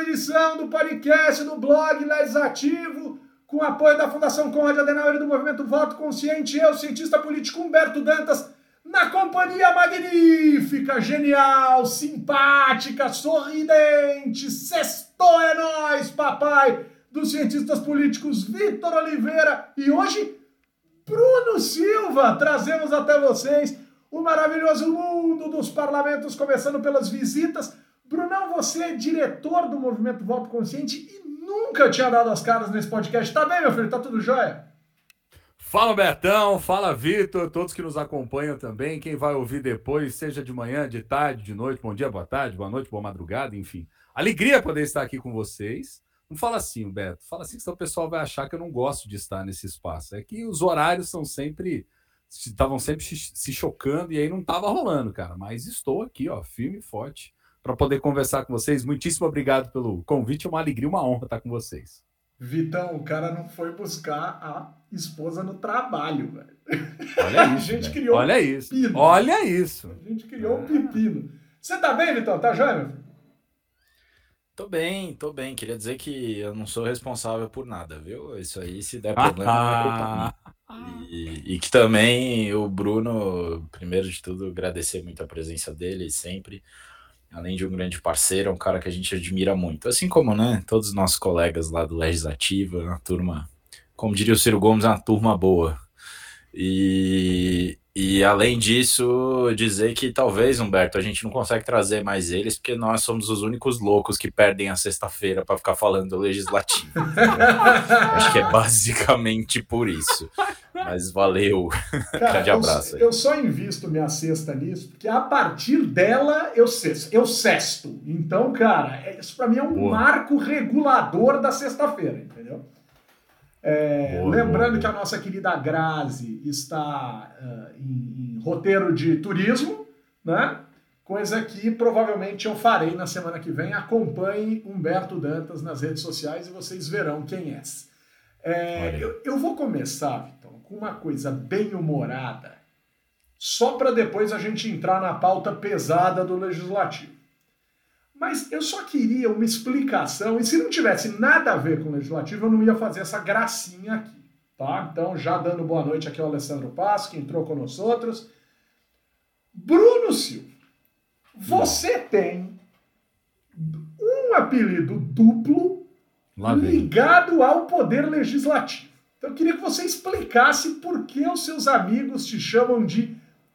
edição do podcast do blog Legislativo, com apoio da Fundação Conrad Adenauer e do Movimento Voto Consciente. Eu, cientista político Humberto Dantas, na companhia magnífica, genial, simpática, sorridente, sextou é nóis, papai, dos cientistas políticos Vitor Oliveira e hoje Bruno Silva. Trazemos até vocês o maravilhoso mundo dos parlamentos, começando pelas visitas. Brunão, você é diretor do Movimento Voto Consciente e nunca tinha dado as caras nesse podcast. Tá bem, meu filho? Tá tudo jóia? Fala, Bertão. Fala, Vitor. Todos que nos acompanham também. Quem vai ouvir depois, seja de manhã, de tarde, de noite. Bom dia, boa tarde, boa noite, boa madrugada, enfim. Alegria poder estar aqui com vocês. Não fala assim, Beto. Fala assim, senão o pessoal vai achar que eu não gosto de estar nesse espaço. É que os horários estavam sempre se chocando e aí não estava rolando, cara. Mas estou aqui, ó, firme e forte, para poder conversar com vocês. Muitíssimo obrigado pelo convite. É uma alegria, uma honra estar com vocês. Vitão, o cara não foi buscar a esposa no trabalho, velho. Olha isso. A gente criou olha isso. Pepino. Olha isso. A gente criou um pepino. Você tá bem, Vitão? Tá jóia, meu filho? Tô bem. Queria dizer que eu não sou responsável por nada, viu? Isso aí, se der problema, não é culpa minha. E que também o Bruno, primeiro de tudo, agradecer muito a presença dele sempre. Além de um grande parceiro, é um cara que a gente admira muito. Assim como, né, todos os nossos colegas lá do Legislativo, uma turma, como diria o Ciro Gomes, uma turma boa. E além disso, dizer que talvez, Humberto, a gente não consegue trazer mais eles, porque nós somos os únicos loucos que perdem a sexta-feira para ficar falando do Legislativo. Acho que é basicamente por isso. Mas valeu. Cara, grande abraço aí. Eu só invisto minha sexta nisso, porque a partir dela eu sexto. Então, cara, isso para mim é um marco regulador da sexta-feira, entendeu? Lembrando que a nossa querida Grazi está em roteiro de turismo, né? Coisa que provavelmente eu farei na semana que vem. Acompanhe Humberto Dantas nas redes sociais e vocês verão quem é. Eu vou começar, Vitão, com uma coisa bem humorada, só para depois a gente entrar na pauta pesada do Legislativo. Mas eu só queria uma explicação, e se não tivesse nada a ver com o Legislativo, eu não ia fazer essa gracinha aqui, tá? Então, já dando boa noite aqui ao Alessandro Passo, que entrou com nós outros. Bruno Silva, você tem um apelido duplo ligado ao Poder Legislativo. Então, eu queria que você explicasse por que os seus amigos te chamam de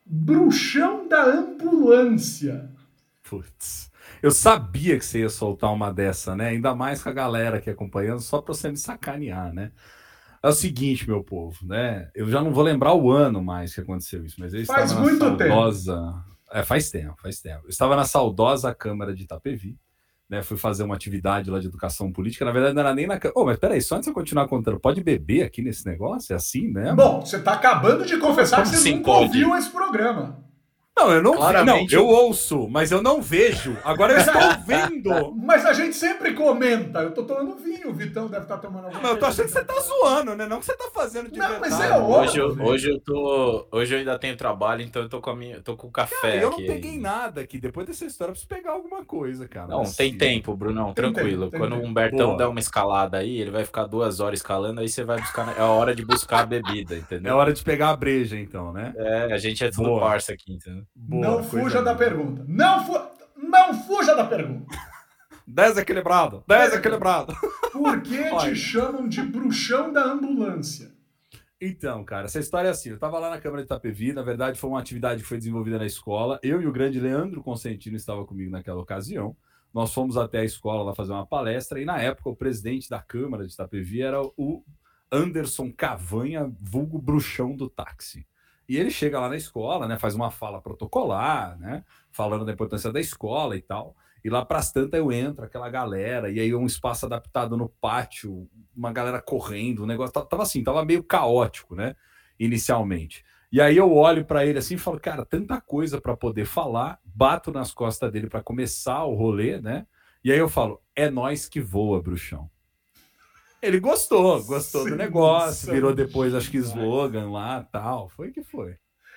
bruxão da ambulância. Putz. Eu sabia que você ia soltar uma dessa, né? Ainda mais com a galera aqui acompanhando, só para você me sacanear, né? É o seguinte, meu povo, né? Eu já não vou lembrar o ano mais que aconteceu isso, mas eu estava faz muito saudosa... tempo. Faz tempo. Eu estava na saudosa Câmara de Itapevi, né? Fui fazer uma atividade lá de educação política. Na verdade, não era nem na... mas peraí, só antes de eu continuar contando, pode beber aqui nesse negócio? É assim mesmo? Bom, você está acabando de confessar que você nunca ouviu esse programa. Não, eu não vi, não, eu ouço, mas eu não vejo. Agora eu estou vendo. Mas a gente sempre comenta. Eu tô tomando vinho, o Vitão deve estar tomando alguma coisa. Eu tô achando que você tá zoando, né? Não que você tá fazendo de verdade. Mas é óbvio. Hoje eu ainda tenho trabalho, então eu tô com o café cara, aqui. Eu não peguei nada aqui. Depois dessa história, eu preciso pegar alguma coisa, cara. Não, tem tempo, Brunão, tranquilo. Quando o Humbertão der uma escalada aí, ele vai ficar 2 horas escalando, aí você vai buscar. É a hora de buscar a bebida, entendeu? É hora de pegar a breja, então, né? A gente é tudo parça aqui, entendeu? Não fuja da pergunta. Não fuja da pergunta. Desequilibrado. Por que te chamam de bruxão da ambulância? Então, cara, essa história é assim. Eu tava lá na Câmara de Itapevi, na verdade foi uma atividade que foi desenvolvida na escola. Eu e o grande Leandro Consentino estavam comigo naquela ocasião. Nós fomos até a escola lá fazer uma palestra e na época o presidente da Câmara de Itapevi era o Anderson Cavanha, vulgo bruxão do táxi. E ele chega lá na escola, né, faz uma fala protocolar, né, falando da importância da escola e tal. E lá pras tantas eu entro, aquela galera, e aí um espaço adaptado no pátio, uma galera correndo, o negócio tava assim, tava meio caótico, né, inicialmente. E aí eu olho para ele assim e falo, cara, tanta coisa para poder falar, bato nas costas dele para começar o rolê, né, e aí eu falo, é nós que voa, bruxão. Ele gostou Sim, do negócio, virou depois, acho que slogan lá, tal, foi que foi.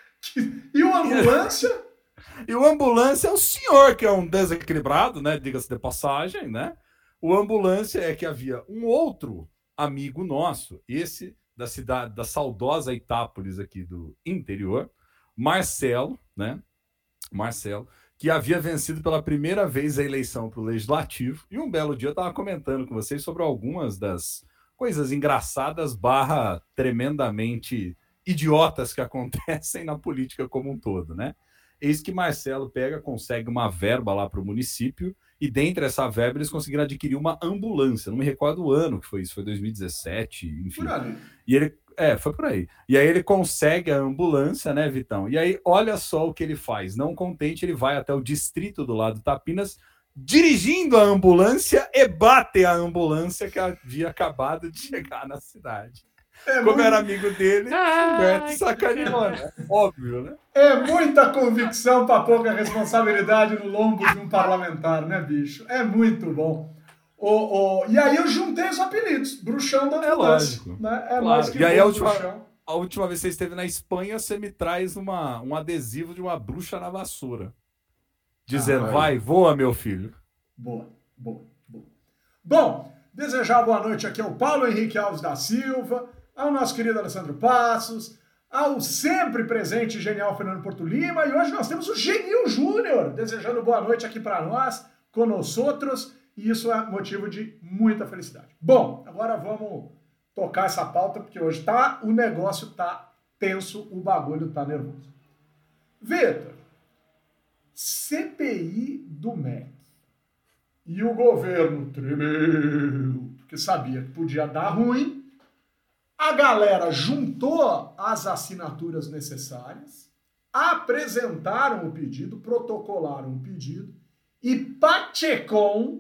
E o ambulância? E o ambulância é o senhor, que é um desequilibrado, né, diga-se de passagem, né, O ambulância é que havia um outro amigo nosso, esse da cidade, da saudosa Itápolis aqui do interior, Marcelo, né? Marcelo, que havia vencido pela primeira vez a eleição para o Legislativo. E um belo dia eu estava comentando com vocês sobre algumas das coisas engraçadas barra tremendamente idiotas que acontecem na política como um todo, né? Eis que Marcelo consegue uma verba lá para o município e dentre essa verba eles conseguiram adquirir uma ambulância. Não me recordo o ano que foi isso, foi 2017, enfim. Por ali. E ele, foi por aí. E aí ele consegue a ambulância, né, Vitão? E aí olha só o que ele faz. Não contente, ele vai até o distrito do lado de Tapinas, dirigindo a ambulância e bate a ambulância que havia acabado de chegar na cidade. Como era amigo dele, Humberto sacaneou, né? Óbvio, né? É muita convicção para pouca responsabilidade no lombo de um parlamentar, né, bicho? É muito bom. E aí eu juntei os apelidos. Bruxão da ambulância. Lógico. Né? Claro. Mais que e aí bruxão. a última vez que você esteve na Espanha, você me traz um adesivo de uma bruxa na vassoura. Dizendo, vai, voa, meu filho. Boa. Bom, desejar boa noite aqui ao Paulo Henrique Alves da Silva, ao nosso querido Alessandro Passos, ao sempre presente genial Fernando Porto Lima, e hoje nós temos o Genil Júnior desejando boa noite aqui para nós, conosco outros, e isso é motivo de muita felicidade. Bom, agora vamos tocar essa pauta, porque hoje o negócio tá tenso, o bagulho tá nervoso. Vitor, CPI do MEC. E o governo tremeu, porque sabia que podia dar ruim. A galera juntou as assinaturas necessárias, apresentaram o pedido, protocolaram o pedido, e Pacheco,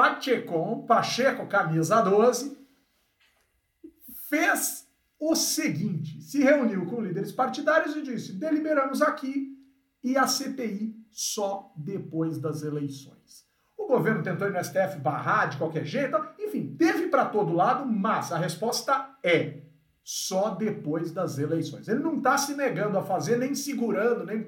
camisa 12, fez o seguinte, se reuniu com líderes partidários e disse, deliberamos aqui e a CPI só depois das eleições. O governo tentou ir no STF barrar de qualquer jeito, enfim, teve para todo lado, mas a resposta é só depois das eleições. Ele não está se negando a fazer, nem segurando, nem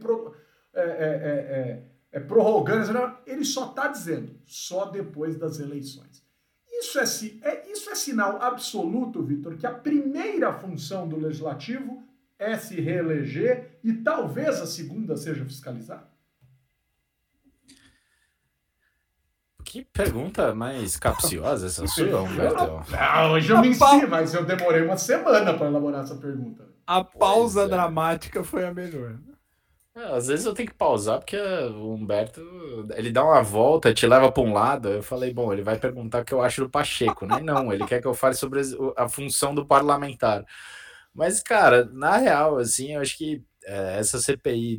prorrogando, ele só está dizendo só depois das eleições. Isso é sinal absoluto, Vitor, que a primeira função do legislativo é se reeleger e talvez a segunda seja fiscalizar? Que pergunta mais capciosa essa sua, Humberto? Hoje eu menti, mas eu demorei uma semana para elaborar essa pergunta. A pausa dramática foi a melhor. Às vezes eu tenho que pausar porque o Humberto, ele dá uma volta, te leva para um lado. Eu falei, bom, ele vai perguntar o que eu acho do Pacheco, né? Não, ele quer que eu fale sobre a função do parlamentar. Mas, cara, na real, assim, eu acho que essa CPI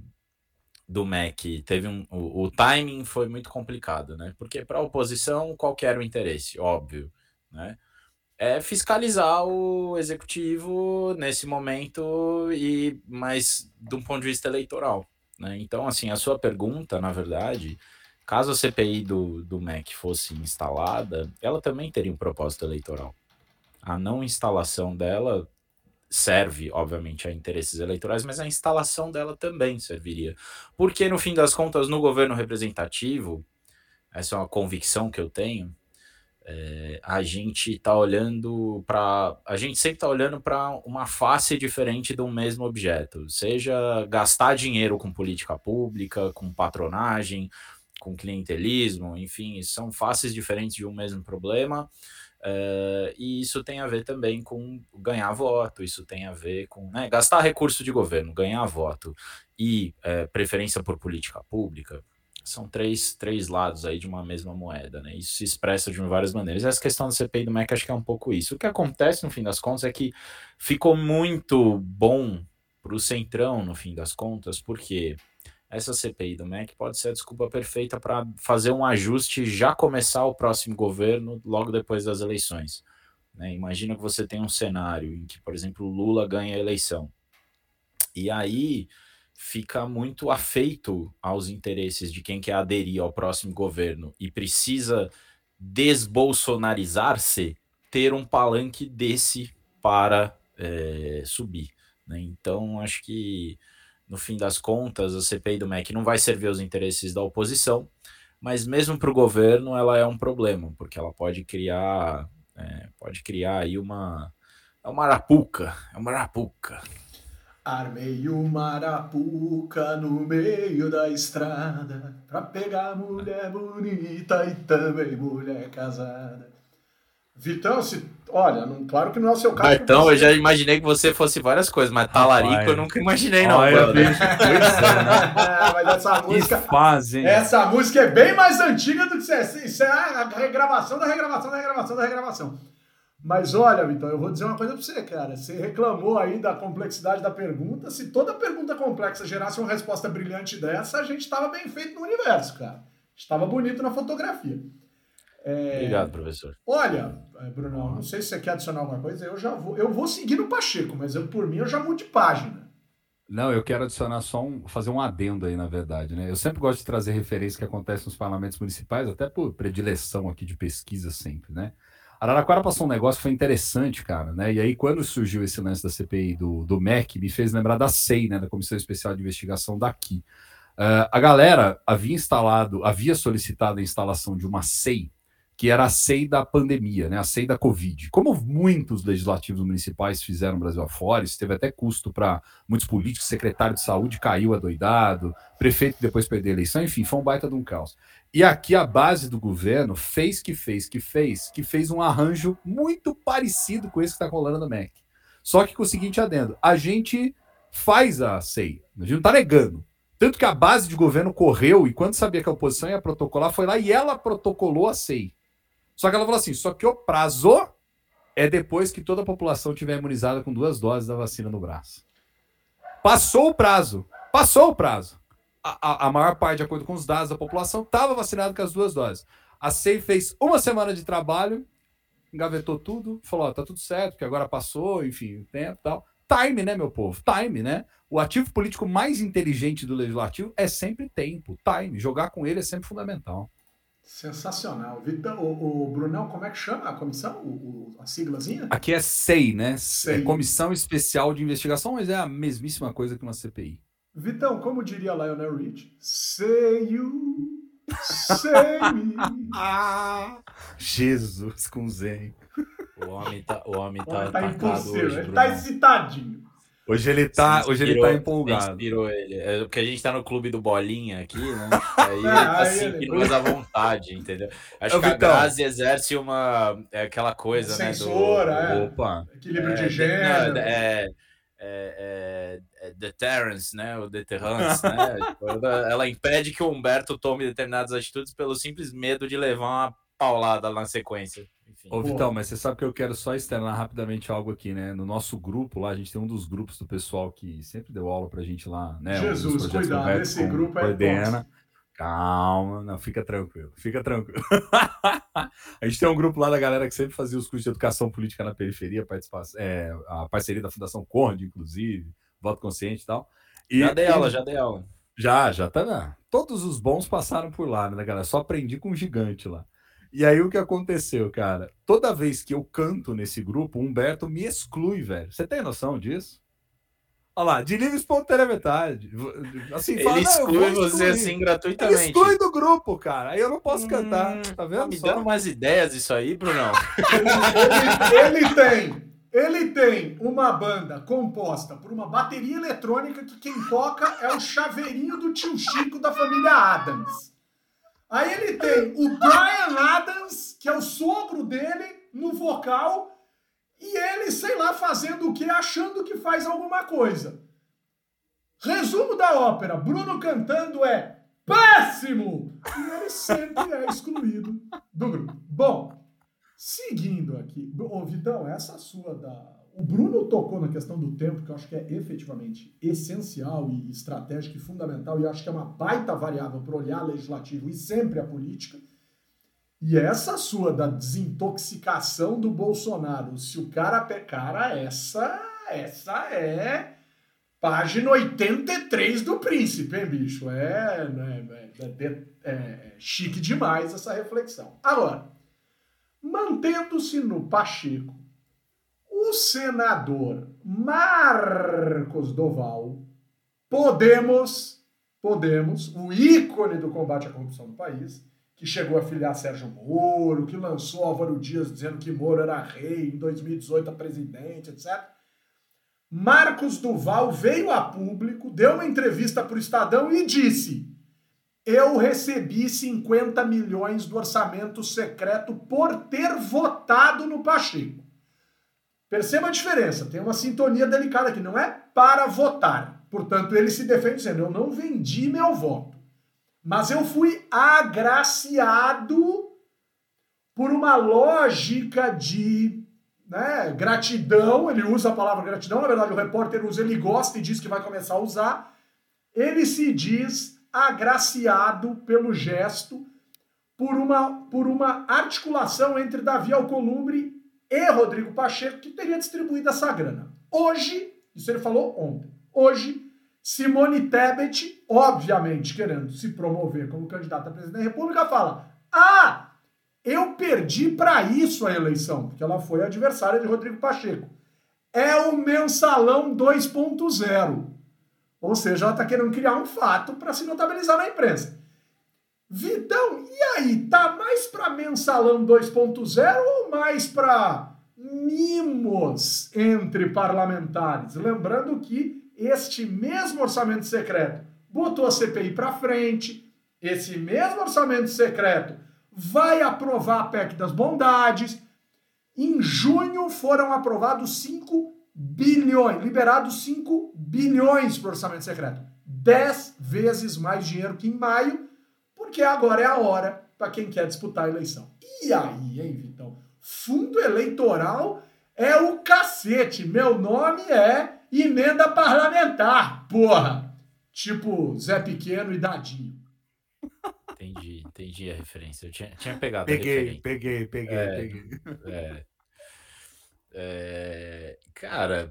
do MEC teve o timing foi muito complicado, né? Porque para a oposição, qual que era o interesse? Óbvio, né? É fiscalizar o executivo nesse momento, mas de um ponto de vista eleitoral, né? Então, assim, a sua pergunta, na verdade, caso a CPI do MEC fosse instalada, ela também teria um propósito eleitoral. A não instalação dela serve, obviamente, a interesses eleitorais, mas a instalação dela também serviria. Porque, no fim das contas, no governo representativo, essa é uma convicção que eu tenho, a gente está olhando para... A gente sempre está olhando para uma face diferente de um mesmo objeto, seja gastar dinheiro com política pública, com patronagem, com clientelismo, enfim, são faces diferentes de um mesmo problema. E isso tem a ver também com ganhar voto, isso tem a ver com gastar recurso de governo, ganhar voto e preferência por política pública, são três lados aí de uma mesma moeda, né? Isso se expressa de várias maneiras. Essa questão da CPI do MEC acho que é um pouco isso. O que acontece no fim das contas é que ficou muito bom para o Centrão no fim das contas, porque essa CPI do MEC pode ser a desculpa perfeita para fazer um ajuste e já começar o próximo governo logo depois das eleições, né? Imagina que você tem um cenário em que, por exemplo, o Lula ganha a eleição. E aí fica muito afeito aos interesses de quem quer aderir ao próximo governo e precisa desbolsonarizar-se, ter um palanque desse para subir, né? Então, acho que no fim das contas, a CPI do MEC não vai servir aos interesses da oposição, mas mesmo para o governo ela é um problema, porque ela pode criar aí uma arapuca, é uma arapuca. Armei uma arapuca no meio da estrada pra pegar mulher bonita e também mulher casada. Vitão, olha, claro que não é o seu caso. Então, eu já imaginei que você fosse várias coisas, mas talarico eu nunca imaginei, não. Mas essa música. Essa música é bem mais antiga do que isso é a regravação da regravação da regravação da regravação. Mas olha, Vitão, eu vou dizer uma coisa pra você, cara. Você reclamou aí da complexidade da pergunta. Se toda pergunta complexa gerasse uma resposta brilhante dessa, a gente tava bem feito no universo, cara. Estava bonito na fotografia. Obrigado, professor. Olha, Bruno, não sei se você quer adicionar alguma coisa. Eu vou seguir no Pacheco, mas por mim eu já mudo de página. Não, eu quero adicionar fazer um adendo aí, na verdade, né? Eu sempre gosto de trazer referências que acontecem nos parlamentos municipais, até por predileção aqui de pesquisa sempre, né? Araraquara passou um negócio que foi interessante, cara, né? E aí, quando surgiu esse lance da CPI do MEC, me fez lembrar da SEI, né? Da Comissão Especial de Investigação daqui. A galera havia solicitado a instalação de uma SEI, que era a SEI da pandemia, né? A SEI da Covid. Como muitos legislativos municipais fizeram no Brasil afora, isso teve até custo para muitos políticos, secretário de saúde caiu adoidado, prefeito depois perdeu a eleição, enfim, foi um baita de um caos. E aqui a base do governo fez um arranjo muito parecido com esse que está rolando no MEC. Só que com o seguinte adendo, a gente faz a SEI, a gente não está negando. Tanto que a base de governo correu e quando sabia que a oposição ia protocolar, foi lá e ela protocolou a SEI. Só que ela falou assim, só que o prazo é depois que toda a população tiver imunizada com 2 doses da vacina no braço. Passou o prazo. A maior parte, de acordo com os dados da população, estava vacinada com as 2 doses. A SEI fez 1 semana de trabalho, engavetou tudo, falou, tá tudo certo, porque agora passou, enfim, o tempo e tal. Time, né, meu povo? Time, né? O ativo político mais inteligente do legislativo é sempre tempo. Time. Jogar com ele é sempre fundamental. Sensacional. Vitão, o Brunão, como é que chama a comissão? A siglazinha? Aqui é SEI, né? SEI. É Comissão Especial de Investigação, mas é a mesmíssima coisa que uma CPI. Vitão, como diria Lionel Rich, say you, say me. Jesus com Zen. O homem tá impossível, hoje, ele tá excitadinho. Hoje ele tá empolgado. Inspirou ele. Porque a gente tá no clube do Bolinha aqui, né? Aí ele tá sentindo mais à vontade, entendeu? Acho que a Grazi exerce aquela coisa, censura, né? Opa. Equilíbrio de gênero. Deterrence, né? O deterrence, né? Ela impede que o Humberto tome determinadas atitudes pelo simples medo de levar uma paulada na sequência. Ô, Vitão, mas você sabe que eu quero só externar rapidamente algo aqui, né? No nosso grupo lá, a gente tem um dos grupos do pessoal que sempre deu aula pra gente lá, né? Jesus, cuidado, esse grupo é top. Calma, não, fica tranquilo. A gente tem um grupo lá da galera que sempre fazia os cursos de educação política na periferia, a parceria da Fundação Conde, inclusive, voto consciente e tal. Já dei aula. Já tá, né? Todos os bons passaram por lá, né, galera? Só aprendi com um gigante lá. E aí o que aconteceu, cara? Toda vez que eu canto nesse grupo, o Humberto me exclui, velho. Você tem noção disso? Olha lá, de livre espontânea metade. Assim, ele exclui você assim gratuitamente. Ele exclui do grupo, cara. Aí eu não posso cantar, tá vendo? Tá me dando umas ideias isso aí, Brunão. Ele tem uma banda composta por uma bateria eletrônica que quem toca é o chaveirinho do tio Chico da família Adams. Aí ele tem o Bryan Adams, que é o sogro dele, no vocal, e ele, sei lá, fazendo o quê? Achando que faz alguma coisa. Resumo da ópera, Bruno cantando é péssimo! E ele sempre é excluído do grupo. Bom, seguindo aqui. Ô, Vitão, essa sua O Bruno tocou na questão do tempo, que eu acho que é efetivamente essencial e estratégico e fundamental, e eu acho que é uma baita variável para olhar legislativo e sempre a política. E essa sua da desintoxicação do Bolsonaro, se o cara... Cara, essa é página 83 do Príncipe, hein, bicho? É chique demais essa reflexão. Agora, mantendo-se no Pacheco, o senador Marcos Doval, Podemos, o ícone do combate à corrupção no país, que chegou a filiar Sérgio Moro, que lançou Álvaro Dias dizendo que Moro era rei, em 2018 a presidente, etc. Marcos Duval veio a público, deu uma entrevista para o Estadão e disse: eu recebi 50 milhões do orçamento secreto por ter votado no Pacheco. Perceba a diferença, tem uma sintonia delicada aqui, não é para votar. Portanto, ele se defende dizendo: eu não vendi meu voto, mas eu fui agraciado por uma lógica de gratidão. Ele usa a palavra gratidão, na verdade o repórter usa, ele gosta e diz que vai começar a usar. Ele se diz agraciado pelo gesto, por uma articulação entre Davi Alcolumbre e Rodrigo Pacheco, que teria distribuído essa grana. Hoje, isso ele falou ontem, hoje, Simone Tebet, obviamente querendo se promover como candidata a presidente da República, fala: eu perdi para isso a eleição, porque ela foi adversária de Rodrigo Pacheco. É o mensalão 2.0. Ou seja, ela está querendo criar um fato para se notabilizar na imprensa. Vitão, e aí? Tá mais para mensalão 2.0 ou mais para mimos entre parlamentares? Lembrando que este mesmo orçamento secreto botou a CPI para frente, esse mesmo orçamento secreto vai aprovar a PEC das bondades. Em junho foram aprovados 5 bilhões, liberados 5 bilhões para o orçamento secreto. 10 vezes mais dinheiro que em maio, porque agora é a hora para quem quer disputar a eleição. E aí, hein, Vitão? Fundo eleitoral é o cacete. Meu nome é emenda parlamentar, porra. Tipo Zé Pequeno e Dadinho. Entendi a referência. Eu tinha pegado peguei. Cara,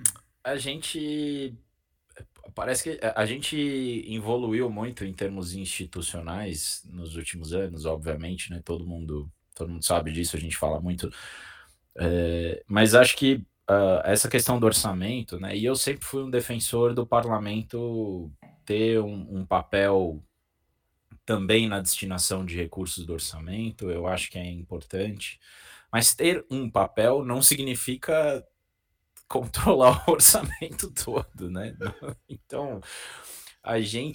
parece que a gente evoluiu muito em termos institucionais nos últimos anos, obviamente, né? Todo mundo sabe disso, a gente fala muito. Mas acho que essa questão do orçamento, né? E eu sempre fui um defensor do parlamento ter um papel também na destinação de recursos do orçamento, eu acho que é importante. Mas ter um papel não significa controlar o orçamento todo, né? Então, a gente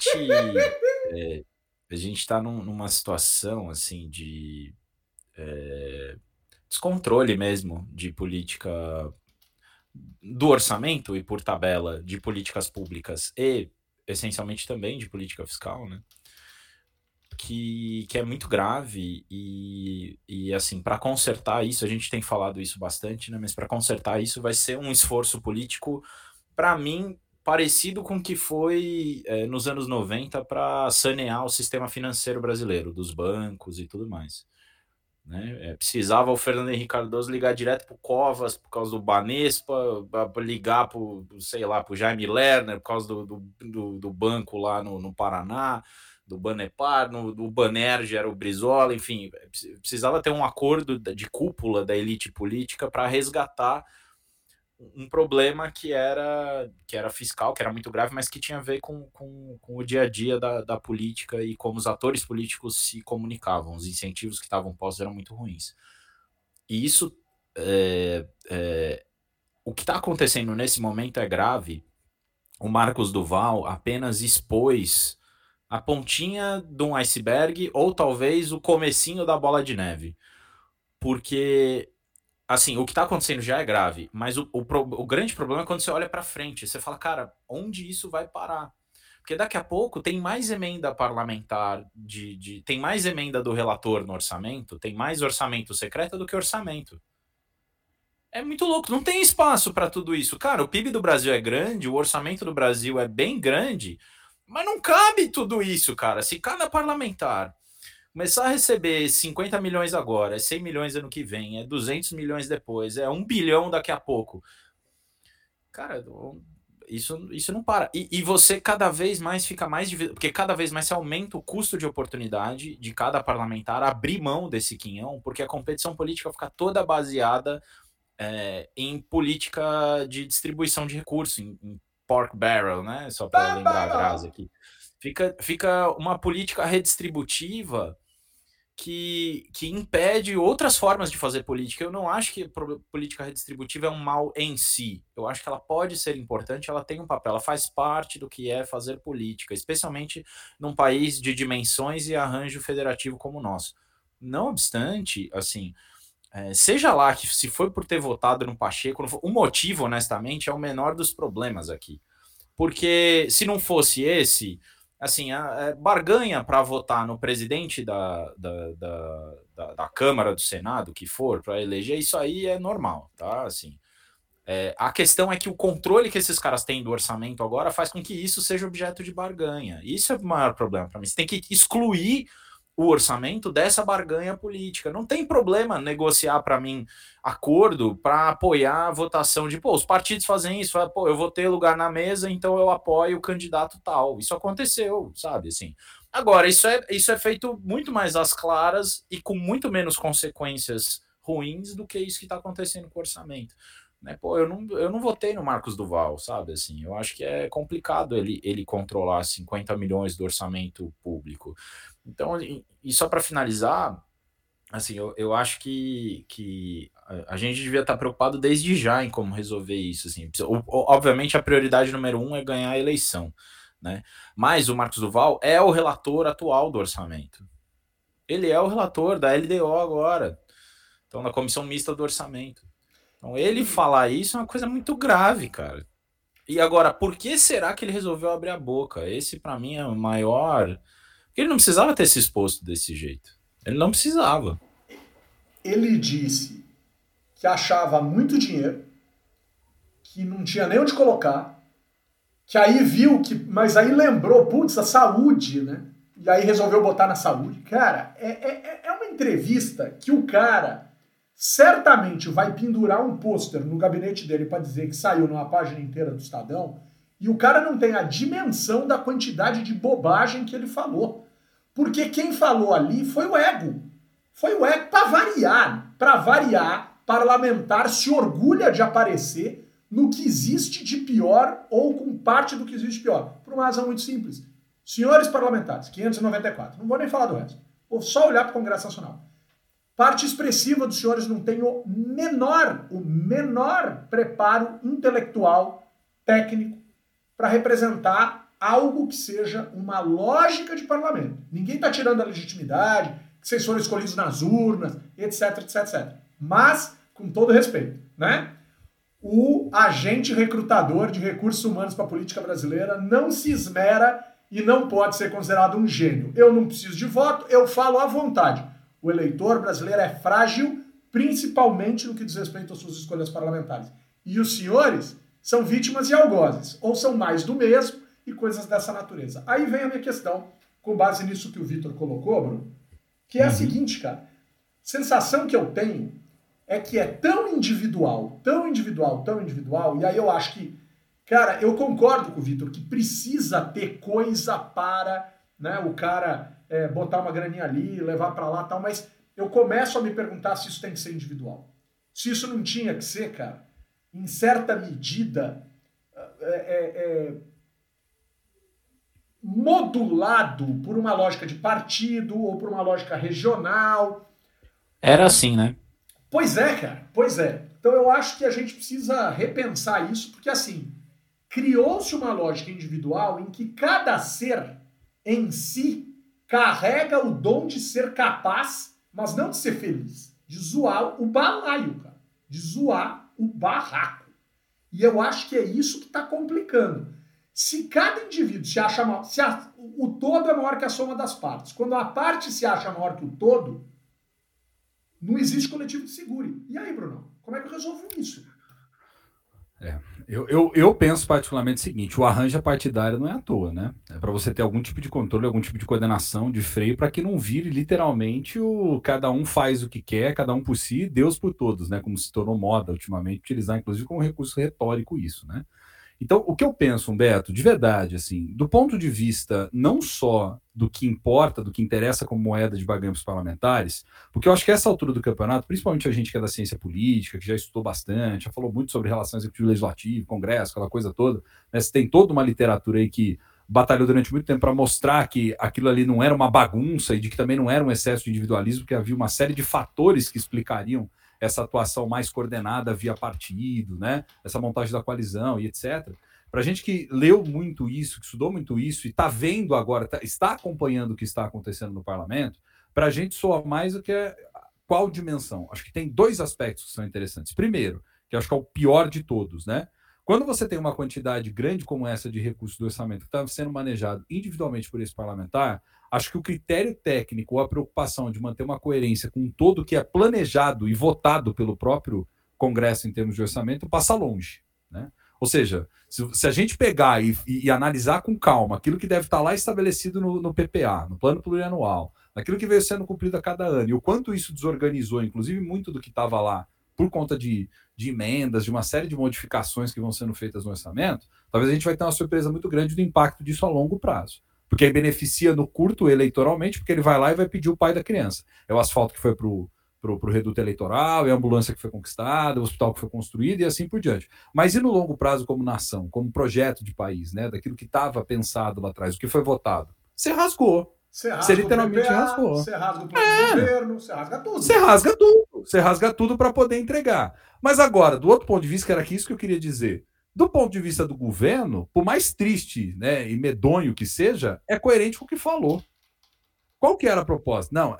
está numa situação assim de descontrole mesmo de política do orçamento e, por tabela, de políticas públicas e, essencialmente, também de política fiscal, né? Que é muito grave e assim, para consertar isso, a gente tem falado isso bastante, né? Mas para consertar isso vai ser um esforço político, para mim, parecido com o que foi nos anos 90 para sanear o sistema financeiro brasileiro, dos bancos e tudo mais. Né? Precisava o Fernando Henrique Cardoso ligar direto para o Covas por causa do Banespa, ligar para o Jaime Lerner por causa do banco lá no Paraná, do Banepar, do Banerj era o Brizola, enfim, precisava ter um acordo de cúpula da elite política para resgatar um problema que era fiscal, que era muito grave, mas que tinha a ver com o dia a dia da política e como os atores políticos se comunicavam. Os incentivos que estavam postos eram muito ruins. E isso, o que está acontecendo nesse momento é grave. O Marcos Duval apenas expôs a pontinha de um iceberg ou talvez o comecinho da bola de neve. Porque, assim, o que está acontecendo já é grave, mas o grande problema é quando você olha para frente. Você fala, cara, onde isso vai parar? Porque daqui a pouco tem mais emenda parlamentar, tem mais emenda do relator no orçamento, tem mais orçamento secreto do que orçamento. É muito louco, não tem espaço para tudo isso. Cara, o PIB do Brasil é grande, o orçamento do Brasil é bem grande, mas não cabe tudo isso, cara. Se cada parlamentar começar a receber 50 milhões agora, é 100 milhões ano que vem, é 200 milhões depois, é 1 bilhão daqui a pouco. Cara, isso não para. E você cada vez mais fica mais... Porque cada vez mais você aumenta o custo de oportunidade de cada parlamentar abrir mão desse quinhão, porque a competição política fica toda baseada em política de distribuição de recursos, em pork barrel, né? Só para lembrar a frase aqui. Fica uma política redistributiva que impede outras formas de fazer política. Eu não acho que política redistributiva é um mal em si. Eu acho que ela pode ser importante, ela tem um papel, ela faz parte do que é fazer política, especialmente num país de dimensões e arranjo federativo como o nosso. Não obstante, assim, seja lá que se foi por ter votado no Pacheco, o motivo, honestamente, é o menor dos problemas aqui. Porque se não fosse esse, assim, barganha para votar no presidente da Câmara, do Senado, que for, para eleger, isso aí é normal, tá? Assim, a questão é que o controle que esses caras têm do orçamento agora faz com que isso seja objeto de barganha. Isso é o maior problema para mim. Você tem que excluir o orçamento dessa barganha política. Não tem problema negociar para mim acordo para apoiar a votação de, os partidos fazem isso, eu vou ter lugar na mesa, então eu apoio o candidato tal. Isso aconteceu, sabe, assim. Agora, isso é feito muito mais às claras e com muito menos consequências ruins do que isso que está acontecendo com o orçamento. Né? Eu não votei no Marcos Duval, sabe, assim, eu acho que é complicado ele controlar 50 milhões do orçamento público. Então, e só para finalizar, assim, eu acho que a gente devia estar preocupado desde já em como resolver isso. Assim. Obviamente, a prioridade número 1 é ganhar a eleição, né? Mas o Marcos Duval é o relator atual do orçamento. Ele é o relator da LDO agora, então, na Comissão Mista do Orçamento. Então, ele falar isso é uma coisa muito grave, cara. E agora, por que será que ele resolveu abrir a boca? Esse, para mim, é o maior... Ele não precisava ter se exposto desse jeito. Ele não precisava. Ele disse que achava muito dinheiro, que não tinha nem onde colocar, que aí viu que... Mas aí lembrou, a saúde, né? E aí resolveu botar na saúde. Cara, é uma entrevista que o cara certamente vai pendurar um pôster no gabinete dele para dizer que saiu numa página inteira do Estadão, e o cara não tem a dimensão da quantidade de bobagem que ele falou. Porque quem falou ali foi o ego. Foi o ego para variar. Para variar, parlamentar se orgulha de aparecer no que existe de pior ou com parte do que existe de pior. Por uma razão muito simples. Senhores parlamentares, 594, não vou nem falar do resto. Vou só olhar para o Congresso Nacional. Parte expressiva dos senhores não tem o menor preparo intelectual, técnico, para representar algo que seja uma lógica de parlamento. Ninguém está tirando a legitimidade, que vocês foram escolhidos nas urnas, etc, etc, etc. Mas, com todo respeito, né? O agente recrutador de recursos humanos para a política brasileira não se esmera e não pode ser considerado um gênio. Eu não preciso de voto, eu falo à vontade. O eleitor brasileiro é frágil, principalmente no que diz respeito às suas escolhas parlamentares. E os senhores são vítimas e algozes, ou são mais do mesmo e coisas dessa natureza. Aí vem a minha questão, com base nisso que o Vitor colocou, Bruno, que é a seguinte, cara. Sensação que eu tenho é que é tão individual, e aí eu acho que, cara, eu concordo com o Vitor, que precisa ter coisa para, né, o cara botar uma graninha ali, levar para lá e tal, mas eu começo a me perguntar se isso tem que ser individual. Se isso não tinha que ser, cara, em certa medida, modulado por uma lógica de partido ou por uma lógica regional. Era assim, né? Pois é, cara, pois é. Então eu acho que a gente precisa repensar isso, porque assim, criou-se uma lógica individual em que cada ser em si carrega o dom de ser capaz, mas não de ser feliz, de zoar o balaio, cara, de zoar o barraco. E eu acho que é isso que está complicando. Se cada indivíduo se acha maior, o todo é maior que a soma das partes. Quando a parte se acha maior que o todo, não existe coletivo que segure. E aí, Bruno, como é que eu resolvo isso? Eu penso particularmente o seguinte: o arranjo partidário não é à toa, né? É para você ter algum tipo de controle, algum tipo de coordenação, de freio, para que não vire literalmente cada um faz o que quer, cada um por si, Deus por todos, né? Como se tornou moda ultimamente, utilizar inclusive como recurso retórico isso, né? Então, o que eu penso, Humberto, de verdade, assim, do ponto de vista não só do que importa, do que interessa como moeda de barganha para os parlamentares, porque eu acho que essa altura do campeonato, principalmente a gente que é da ciência política, que já estudou bastante, já falou muito sobre relações executivo-legislativo, congresso, aquela coisa toda, né, você tem toda uma literatura aí que batalhou durante muito tempo para mostrar que aquilo ali não era uma bagunça e de que também não era um excesso de individualismo, que havia uma série de fatores que explicariam essa atuação mais coordenada via partido, né? Essa montagem da coalizão e etc. Para a gente que leu muito isso, que estudou muito isso e está vendo agora, está acompanhando o que está acontecendo no parlamento, para a gente soa mais do que qual dimensão. Acho que tem 2 aspectos que são interessantes. Primeiro, que acho que é o pior de todos, né? Quando você tem uma quantidade grande como essa de recursos do orçamento que está sendo manejado individualmente por esse parlamentar, acho que o critério técnico ou a preocupação de manter uma coerência com todo o que é planejado e votado pelo próprio Congresso em termos de orçamento passa longe, né? Ou seja, se a gente pegar e analisar com calma aquilo que deve estar lá estabelecido no PPA, no Plano Plurianual, aquilo que veio sendo cumprido a cada ano, e o quanto isso desorganizou, inclusive muito do que estava lá, por conta de emendas, de uma série de modificações que vão sendo feitas no orçamento, talvez a gente vai ter uma surpresa muito grande do impacto disso a longo prazo. Porque aí beneficia no curto eleitoralmente, porque ele vai lá e vai pedir o pai da criança. É o asfalto que foi para o reduto eleitoral, é a ambulância que foi conquistada, o hospital que foi construído e assim por diante. Mas e no longo prazo como nação, como projeto de país, né, daquilo que estava pensado lá atrás, o que foi votado? Você rasgou. Você literalmente rasgou. Você rasga o plano de governo, você rasga tudo. Você rasga tudo. Você rasga tudo para poder entregar. Mas agora, do outro ponto de vista, que era isso que eu queria dizer, do ponto de vista do governo, por mais triste, né, e medonho que seja, é coerente com o que falou. Qual que era a proposta? Não,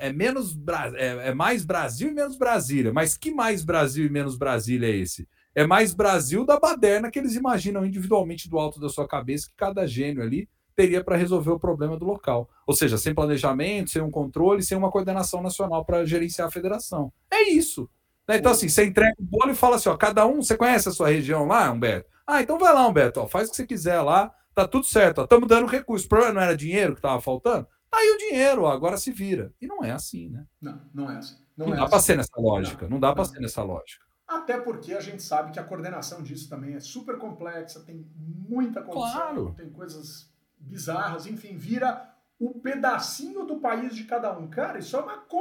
é mais Brasil e menos Brasília. Mas que mais Brasil e menos Brasília é esse? É mais Brasil da baderna que eles imaginam individualmente do alto da sua cabeça que cada gênio ali teria para resolver o problema do local. Ou seja, sem planejamento, sem um controle, sem uma coordenação nacional para gerenciar a federação. É isso. Então, assim, você entrega o bolo e fala assim, ó, cada um, você conhece a sua região lá, Humberto? Ah, então vai lá, Humberto, ó, faz o que você quiser lá, tá tudo certo, estamos dando recurso. O problema não era dinheiro que estava faltando? Tá aí o dinheiro, ó, agora se vira. E não é assim, né? Não é assim. Não dá para ser nessa lógica. Não dá para ser nessa lógica. Até porque a gente sabe que a coordenação disso também é super complexa, tem muita condição, tem coisas bizarras, enfim, vira o pedacinho do país de cada um. Cara, isso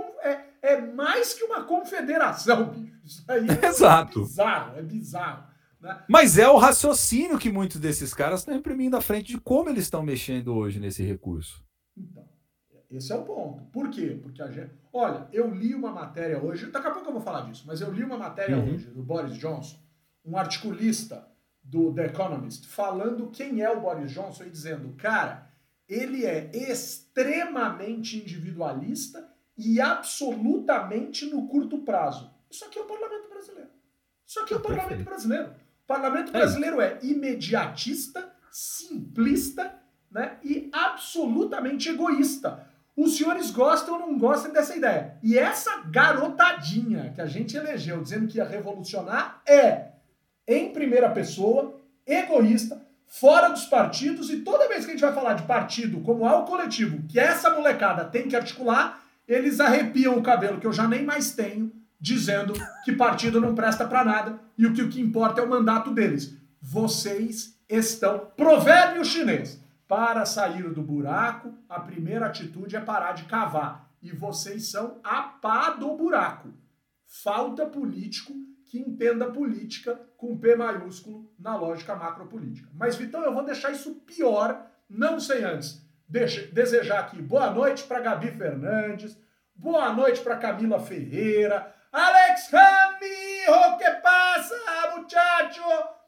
é mais que uma confederação, bicho. Isso aí Exato. É bizarro. Né? Mas é o raciocínio que muitos desses caras estão imprimindo à frente de como eles estão mexendo hoje nesse recurso. Então, esse é o ponto. Por quê? Porque a gente... Olha, eu li uma matéria hoje, daqui a pouco eu vou falar disso, mas eu li uma matéria hoje do Boris Johnson, um articulista do The Economist, falando quem é o Boris Johnson e dizendo, cara, ele é extremamente individualista e absolutamente no curto prazo. Isso aqui é o parlamento brasileiro. Isso aqui é o parlamento brasileiro. O parlamento brasileiro é imediatista, simplista, né, e absolutamente egoísta. Os senhores gostam ou não gostam dessa ideia. E essa garotadinha que a gente elegeu dizendo que ia revolucionar é, em primeira pessoa, egoísta, fora dos partidos, e toda vez que a gente vai falar de partido como algo coletivo, que essa molecada tem que articular, eles arrepiam o cabelo, que eu já nem mais tenho, dizendo que partido não presta pra nada e o que importa é o mandato deles. Vocês estão... Provérbio chinês. Para sair do buraco, a primeira atitude é parar de cavar. E vocês são a pá do buraco. Falta político que entenda política com P maiúsculo na lógica macropolítica. Mas, Vitão, eu vou deixar isso pior, não sei antes. Desejar aqui boa noite para Gabi Fernandes, boa noite para Camila Ferreira, Alex Rami, que passa, muchacho?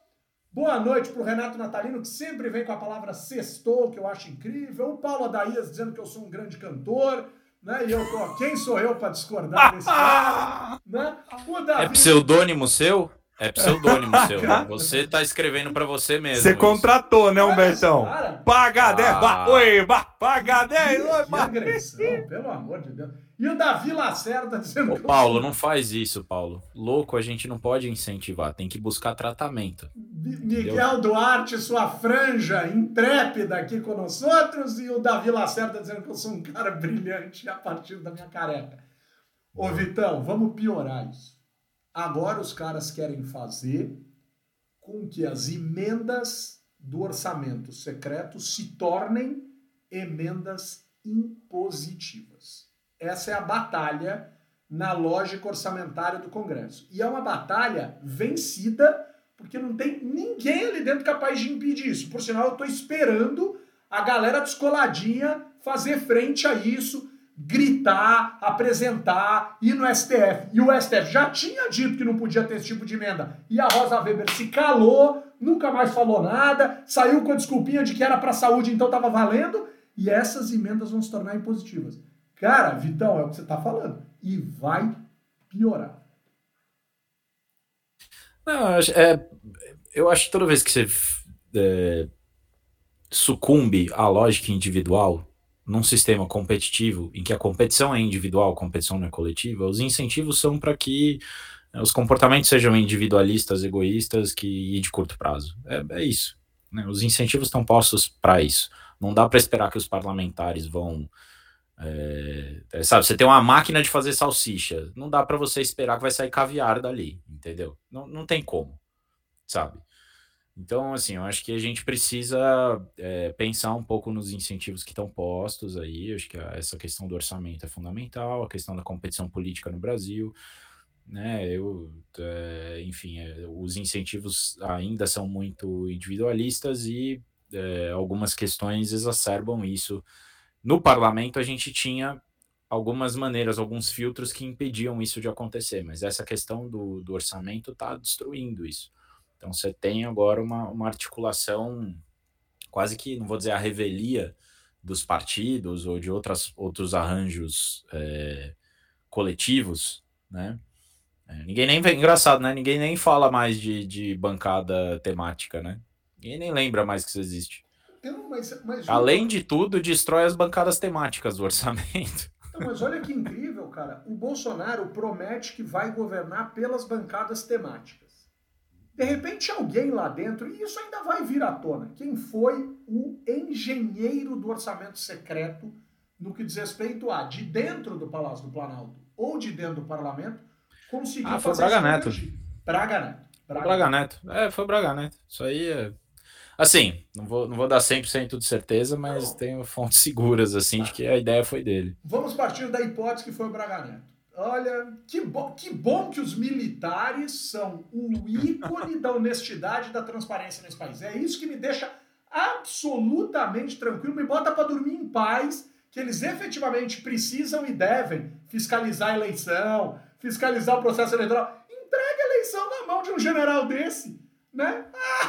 Boa noite pro Renato Natalino, que sempre vem com a palavra sextou, que eu acho incrível. O Paulo Adaías dizendo que eu sou um grande cantor, né? E eu tô... Quem sou eu para discordar desse cara? Né? O Davi... É pseudônimo seu? É pseudônimo seu. Você tá escrevendo para você mesmo. Você contratou, né, Humbertão? Paga 10! Paga 10! Que agressão, pelo amor de Deus. E o Davi Lacerda dizendo... Ô, Paulo, não faz isso, Paulo. Louco a gente não pode incentivar, tem que buscar tratamento. Miguel Duarte, sua franja intrépida aqui com nós outros, e o Davi Lacerda dizendo que eu sou um cara brilhante a partir da minha careca. Ô, Vitão, vamos piorar isso. Agora os caras querem fazer com que as emendas do orçamento secreto se tornem emendas impositivas. Essa é a batalha na lógica orçamentária do Congresso. E é uma batalha vencida, porque não tem ninguém ali dentro capaz de impedir isso. Por sinal, eu estou esperando a galera descoladinha fazer frente a isso, gritar, apresentar, ir no STF. E o STF já tinha dito que não podia ter esse tipo de emenda. E a Rosa Weber se calou, nunca mais falou nada, saiu com a desculpinha de que era para a saúde, então estava valendo, e essas emendas vão se tornar impositivas. Cara, Vitão, é o que você está falando. E vai piorar. Não, eu acho que toda vez que você sucumbe à lógica individual num sistema competitivo, em que a competição é individual, a competição não é coletiva, os incentivos são para que os comportamentos sejam individualistas, egoístas e de curto prazo. É isso. Né? Os incentivos estão postos para isso. Não dá para esperar que os parlamentares vão... sabe, você tem uma máquina de fazer salsicha, não dá para você esperar que vai sair caviar dali, entendeu? Não tem como, sabe? Então, assim, eu acho que a gente precisa pensar um pouco nos incentivos que estão postos aí. Eu acho que essa questão do orçamento é fundamental, a questão da competição política no Brasil, né? Enfim, os incentivos ainda são muito individualistas e algumas questões exacerbam isso. No parlamento, a gente tinha algumas maneiras, alguns filtros que impediam isso de acontecer, mas essa questão do orçamento está destruindo isso. Então, você tem agora uma articulação, quase que, não vou dizer a revelia dos partidos ou de outros arranjos coletivos, né? Ninguém nem... Engraçado, né? Ninguém nem fala mais de bancada temática, né? Ninguém nem lembra mais que isso existe. Além de tudo, destrói as bancadas temáticas do orçamento. Não, mas olha que incrível, cara. O Bolsonaro promete que vai governar pelas bancadas temáticas. De repente alguém lá dentro, e isso ainda vai vir à tona, quem foi o engenheiro do orçamento secreto no que diz respeito a, de dentro do Palácio do Planalto ou de dentro do parlamento, conseguiu foi Braga Neto. Braga Neto. Foi Braga Neto. Isso aí assim, não vou dar 100% de certeza, mas tenho fontes seguras, assim, de que a ideia foi dele. Vamos partir da hipótese que foi o Braga Neto. Olha, que bom que os militares são o ícone da honestidade e da transparência nesse país. É isso que me deixa absolutamente tranquilo, me bota para dormir em paz, que eles efetivamente precisam e devem fiscalizar a eleição, fiscalizar o processo eleitoral. Entrega a eleição na mão de um general desse, né?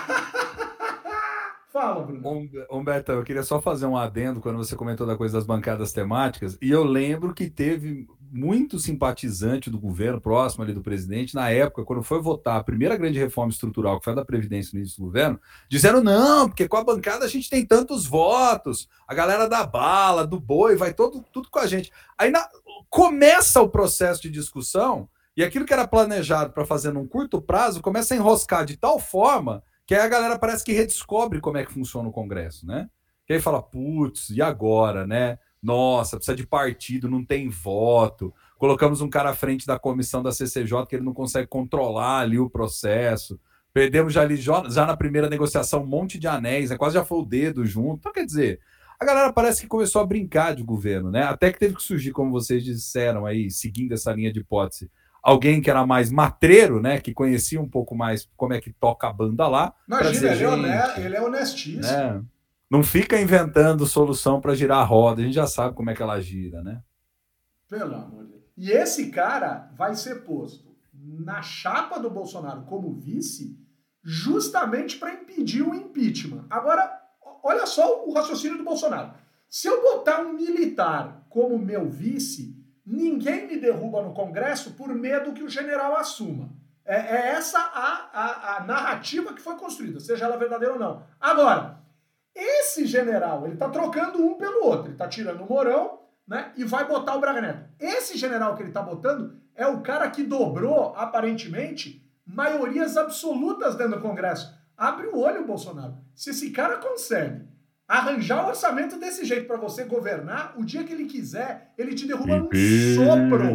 Fala, Bruno. Humberto, eu queria só fazer um adendo quando você comentou da coisa das bancadas temáticas, e eu lembro que teve muito simpatizante do governo, próximo ali do presidente, na época, quando foi votar a primeira grande reforma estrutural, que foi a da Previdência no início do governo, dizendo não, porque com a bancada a gente tem tantos votos, a galera da bala, do boi, vai tudo com a gente. Aí começa o processo de discussão, e aquilo que era planejado para fazer num curto prazo, começa a enroscar de tal forma que aí a galera parece que redescobre como é que funciona o Congresso, né? Que aí fala, putz, e agora, né? Nossa, precisa de partido, não tem voto. Colocamos um cara à frente da comissão da CCJ que ele não consegue controlar ali o processo. Perdemos já na primeira negociação um monte de anéis, né? Quase já foi o dedo junto. Então, quer dizer, a galera parece que começou a brincar de governo, né? Até que teve que surgir, como vocês disseram aí, seguindo essa linha de hipótese, alguém que era mais matreiro, né? Que conhecia um pouco mais como é que toca a banda lá. Imagina, ele é honestíssimo. Né? Não fica inventando solução para girar a roda. A gente já sabe como é que ela gira, né? Pelo amor de Deus. E esse cara vai ser posto na chapa do Bolsonaro como vice justamente para impedir o impeachment. Agora, olha só o raciocínio do Bolsonaro. Se eu botar um militar como meu vice, ninguém me derruba no Congresso por medo que o general assuma. É essa a narrativa que foi construída, seja ela verdadeira ou não. Agora, esse general, ele tá trocando um pelo outro. Ele tá tirando o Mourão, né, e vai botar o Braga Neto. Esse general que ele tá botando é o cara que dobrou, aparentemente, maiorias absolutas dentro do Congresso. Abre o olho, Bolsonaro. Se esse cara consegue arranjar o orçamento desse jeito para você governar, o dia que ele quiser, ele te derruba num sopro.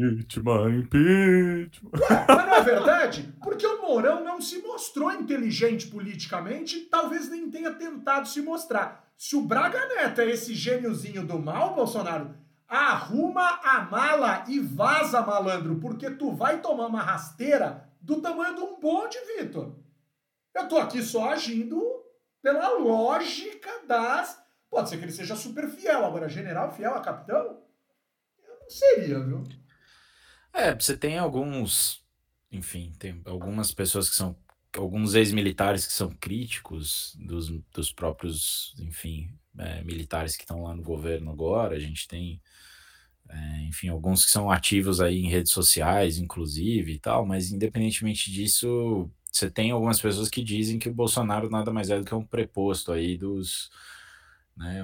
Impeachment. Mas não é verdade? Porque o Mourão não se mostrou inteligente politicamente, talvez nem tenha tentado se mostrar. Se o Braga Neto é esse gêniozinho do mal, Bolsonaro, arruma a mala e vaza, malandro, porque tu vai tomar uma rasteira do tamanho de um bonde, Vitor. Eu tô aqui só agindo pela lógica das Pode ser que ele seja super fiel. Agora, general fiel a capitão? Eu não seria, viu? Você tem alguns, enfim, tem algumas pessoas que são, alguns ex-militares que são críticos dos próprios, enfim, militares que estão lá no governo agora. A gente tem, enfim, alguns que são ativos aí em redes sociais, inclusive, e tal, mas independentemente disso, você tem algumas pessoas que dizem que o Bolsonaro nada mais é do que um preposto aí dos, né,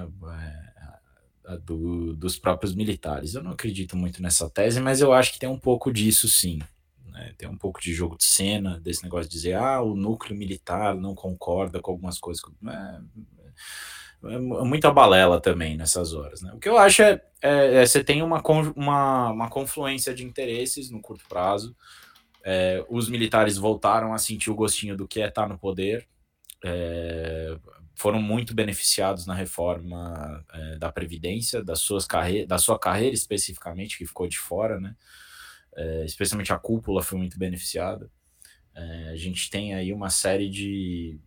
dos próprios militares. Eu não acredito muito nessa tese, mas eu acho que tem um pouco disso, sim. Né? Tem um pouco de jogo de cena, desse negócio de dizer, o núcleo militar não concorda com algumas coisas. É muita balela também nessas horas. Né? O que eu acho você tem uma confluência de interesses no curto prazo. Os militares voltaram a sentir o gostinho do que é estar no poder. Foram muito beneficiados na reforma da Previdência, da sua carreira especificamente, que ficou de fora, né? Especialmente a cúpula foi muito beneficiada. A gente tem aí uma série de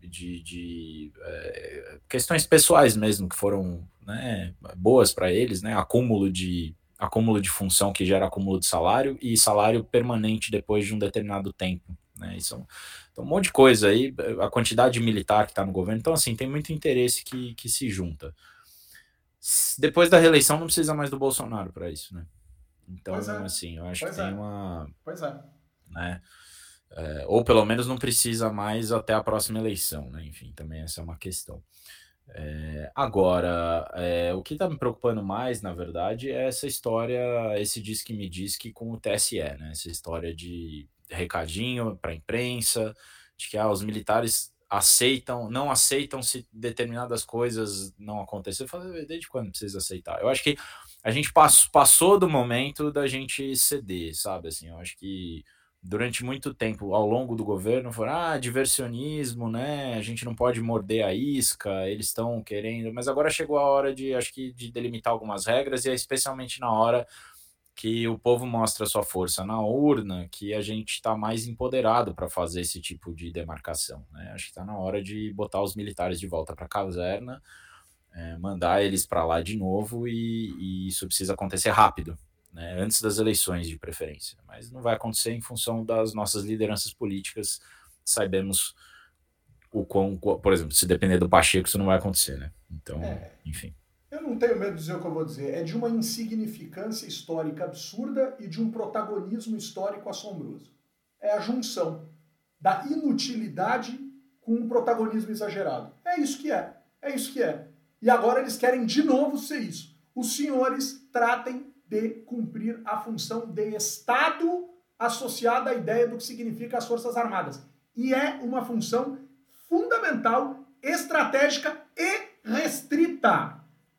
questões pessoais mesmo, que foram, né, boas para eles, né? Acúmulo de função que gera acúmulo de salário e salário permanente depois de um determinado tempo. Né? Isso então, um monte de coisa aí, a quantidade de militar que está no governo. Então, assim, tem muito interesse que se junta. Depois da reeleição, não precisa mais do Bolsonaro para isso, né? Então, assim, eu acho que tem uma... Pois é. Né? Ou pelo menos não precisa mais até a próxima eleição, né? Enfim, também essa é uma questão. Agora, o que está me preocupando mais, na verdade, é essa história, esse diz que me diz que com o TSE, né? Essa história de recadinho para a imprensa, de que os militares não aceitam se determinadas coisas não acontecerem. Eu falei, desde quando precisa aceitar? Eu acho que a gente passou do momento da gente ceder, sabe? Assim, eu acho que durante muito tempo, ao longo do governo, foram, diversionismo, né? A gente não pode morder a isca, eles estão querendo... Mas agora chegou a hora acho que, de delimitar algumas regras, e é especialmente na hora que o povo mostra sua força na urna, que a gente está mais empoderado para fazer esse tipo de demarcação. Né? Acho que está na hora de botar os militares de volta para a caserna, mandar eles para lá de novo, e isso precisa acontecer rápido. Né, antes das eleições, de preferência. Mas não vai acontecer em função das nossas lideranças políticas. Sabemos por exemplo, se depender do Pacheco, isso não vai acontecer, né? Então, enfim. Eu não tenho medo de dizer o que eu vou dizer. É de uma insignificância histórica absurda e de um protagonismo histórico assombroso. É a junção da inutilidade com um protagonismo exagerado. É isso que é. É isso que é. E agora eles querem de novo ser isso. Os senhores tratem de cumprir a função de Estado associada à ideia do que significa as Forças Armadas. E é uma função fundamental, estratégica e restrita.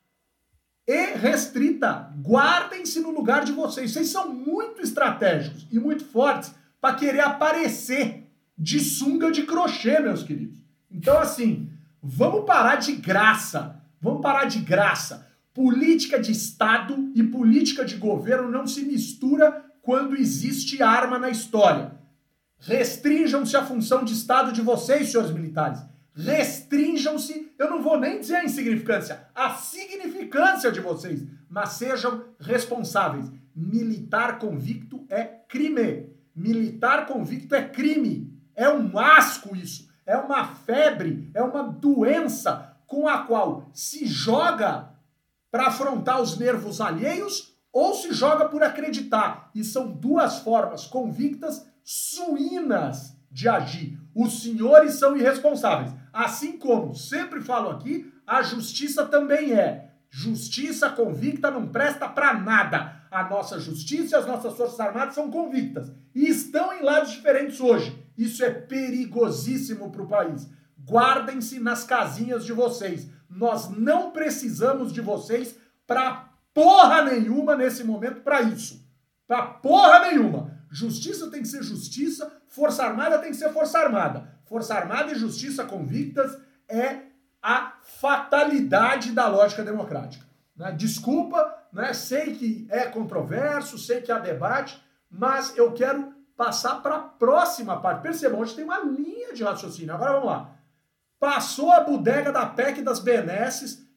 Guardem-se no lugar de vocês. Vocês são muito estratégicos e muito fortes para querer aparecer de sunga de crochê, meus queridos. Então, assim, vamos parar de graça. Política de Estado e política de governo não se mistura quando existe arma na história. Restringam-se à função de Estado de vocês, senhores militares. Restringam-se, eu não vou nem dizer a insignificância, a significância de vocês, mas sejam responsáveis. Militar convicto é crime. Militar convicto é crime. É um asco isso. É uma febre, é uma doença com a qual se joga para afrontar os nervos alheios ou se joga por acreditar. E são duas formas convictas suínas de agir. Os senhores são irresponsáveis. Assim como, sempre falo aqui, a justiça também é. Justiça convicta não presta para nada. A nossa justiça e as nossas Forças Armadas são convictas. E estão em lados diferentes hoje. Isso é perigosíssimo para o país. Guardem-se nas casinhas de vocês. Nós não precisamos de vocês para porra nenhuma nesse momento para isso. Para porra nenhuma. Justiça tem que ser justiça, Força Armada tem que ser Força Armada. Força Armada e justiça convictas é a fatalidade da lógica democrática. Né? Desculpa, né? Sei que é controverso, sei que há debate, mas eu quero passar para a próxima parte. Percebam, hoje tem uma linha de raciocínio. Agora vamos lá. Passou a bodega da PEC das benesses,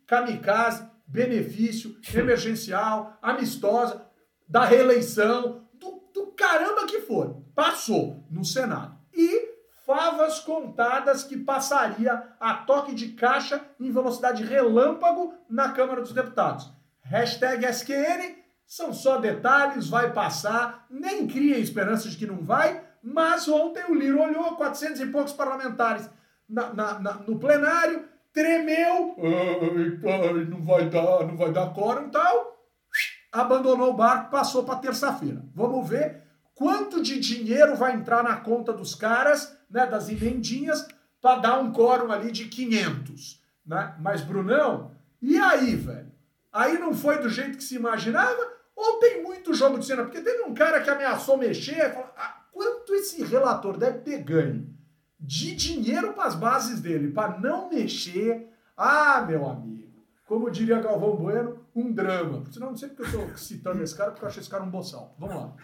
kamikaze, benefício, emergencial, amistosa, da reeleição, do caramba que for. Passou no Senado. E favas contadas que passaria a toque de caixa em velocidade relâmpago na Câmara dos Deputados. #SQN, são só detalhes, vai passar, nem cria esperança de que não vai, mas ontem o Lira olhou 400 e poucos parlamentares no plenário, tremeu, não vai dar quórum e tal, abandonou o barco, passou para terça-feira. Vamos ver quanto de dinheiro vai entrar na conta dos caras, né, das emendinhas, para dar um quórum ali de 500. Né? Mas, Brunão, e aí, velho? Aí não foi do jeito que se imaginava? Ou tem muito jogo de cena? Porque teve um cara que ameaçou mexer, falou, quanto esse relator deve ter ganho de dinheiro para as bases dele, para não mexer? Ah, meu amigo, como diria Galvão Bueno, um drama. Senão não sei porque eu estou citando esse cara, porque eu achei esse cara um boçal. Vamos lá.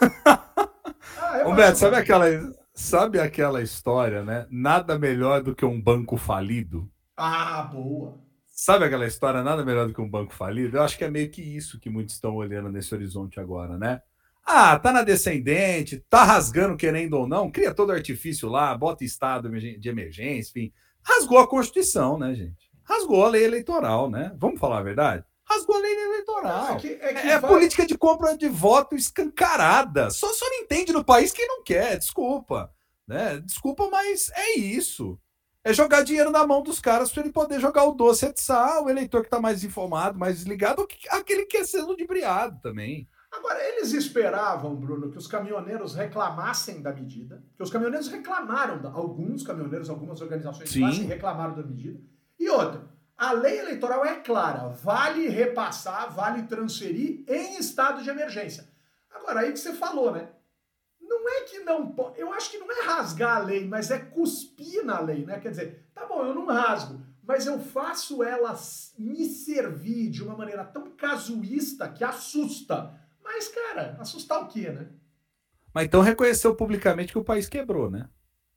Humberto, sabe aquela história, né? Nada melhor do que um banco falido? Ah, boa. Sabe aquela história, nada melhor do que um banco falido? Eu acho que é meio que isso que muitos estão olhando nesse horizonte agora, né? Tá na descendente, tá rasgando querendo ou não, cria todo artifício lá, bota estado de emergência, enfim. Rasgou a Constituição, né, gente? Rasgou a lei eleitoral, né? Vamos falar a verdade? Rasgou a lei eleitoral. É política de compra de voto escancarada. Só não entende no país quem não quer, desculpa. Né? Desculpa, mas é isso. É jogar dinheiro na mão dos caras para ele poder jogar o doce atiçar o eleitor que está mais informado, mais desligado, aquele que quer ser ludibriado também. Agora, eles esperavam, Bruno, que os caminhoneiros reclamassem da medida, que os caminhoneiros reclamaram, alguns caminhoneiros, algumas organizações de classe reclamaram da medida. E outra, a lei eleitoral é clara, vale repassar, vale transferir em estado de emergência. Agora, aí que você falou, né? Não é que não pode, eu acho que não é rasgar a lei, mas é cuspir na lei, né? Quer dizer, tá bom, eu não rasgo, mas eu faço ela me servir de uma maneira tão casuísta que assusta. Mas, cara, assustar o quê, né? Mas então reconheceu publicamente que o país quebrou, né?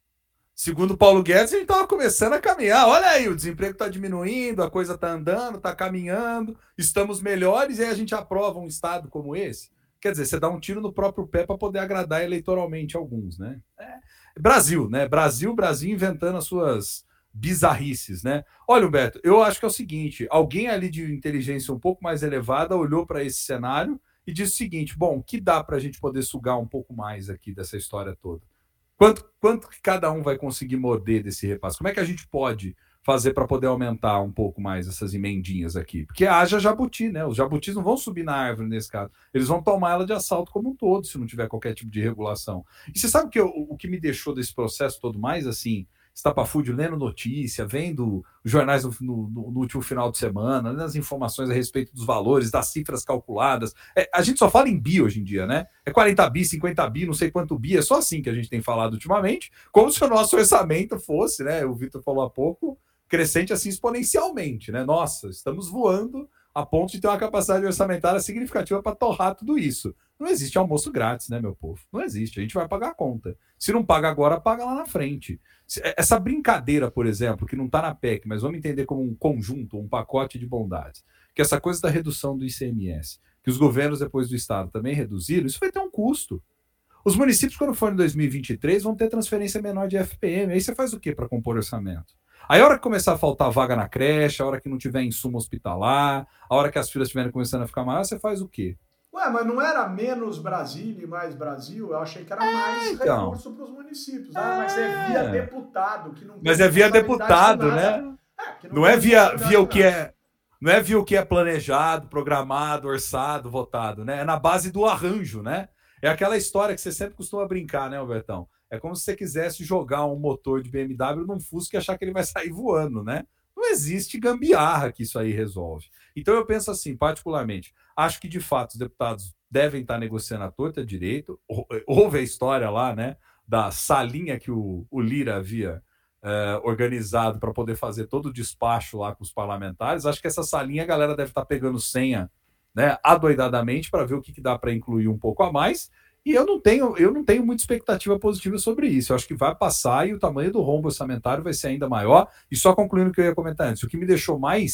Segundo Paulo Guedes, a gente estava começando a caminhar. Olha aí, o desemprego está diminuindo, a coisa está andando, está caminhando, estamos melhores, e aí a gente aprova um estado como esse. Quer dizer, você dá um tiro no próprio pé para poder agradar eleitoralmente alguns, né? Brasil, né? Brasil inventando as suas bizarrices, né? Olha, Humberto, eu acho que é o seguinte, alguém ali de inteligência um pouco mais elevada olhou para esse cenário e disse o seguinte, bom, o que dá para a gente poder sugar um pouco mais aqui dessa história toda? Quanto que cada um vai conseguir morder desse repasse? Como é que a gente pode fazer para poder aumentar um pouco mais essas emendinhas aqui? Porque haja jabuti, né? Os jabutis não vão subir na árvore nesse caso. Eles vão tomar ela de assalto como um todo, se não tiver qualquer tipo de regulação. E você sabe que o que me deixou desse processo todo mais, assim, estapafúrdio, lendo notícia, vendo jornais no último final de semana, lendo as informações a respeito dos valores, das cifras calculadas. A gente só fala em bi hoje em dia, né? É 40 bi, 50 bi, não sei quanto bi, é só assim que a gente tem falado ultimamente, como se o nosso orçamento fosse, né? O Vitor falou há pouco, crescente assim exponencialmente, né? Nossa, estamos voando a ponto de ter uma capacidade orçamentária significativa para torrar tudo isso. Não existe almoço grátis, né, meu povo? Não existe, a gente vai pagar a conta. Se não paga agora, paga lá na frente. Essa brincadeira, por exemplo, que não está na PEC, mas vamos entender como um conjunto, um pacote de bondades, que essa coisa da redução do ICMS, que os governos depois do Estado também reduziram, isso vai ter um custo. Os municípios, quando for em 2023, vão ter transferência menor de FPM. Aí você faz o quê para compor orçamento? Aí a hora que começar a faltar vaga na creche, a hora que não tiver insumo hospitalar, a hora que as filas estiverem começando a ficar maiores, você faz o quê? Ué, mas não era menos Brasília e mais Brasil? Eu achei que era mais recurso para os municípios. Mas é via deputado. Que não mas é via deputado, né? Não é via o que é... Não é via o que é planejado, programado, orçado, votado, né? É na base do arranjo, né? É aquela história que você sempre costuma brincar, né, Albertão? É como se você quisesse jogar um motor de BMW num Fusca e achar que ele vai sair voando, né? Não existe gambiarra que isso aí resolve. Então eu penso assim, particularmente, acho que de fato os deputados devem estar negociando à torta direito. Houve a história lá, né, da salinha que o Lira havia organizado para poder fazer todo o despacho lá com os parlamentares. Acho que essa salinha a galera deve estar pegando senha, né, adoidadamente para ver o que dá para incluir um pouco a mais. E eu não tenho muita expectativa positiva sobre isso. Eu acho que vai passar e o tamanho do rombo orçamentário vai ser ainda maior. E só concluindo o que eu ia comentar antes, o que me deixou mais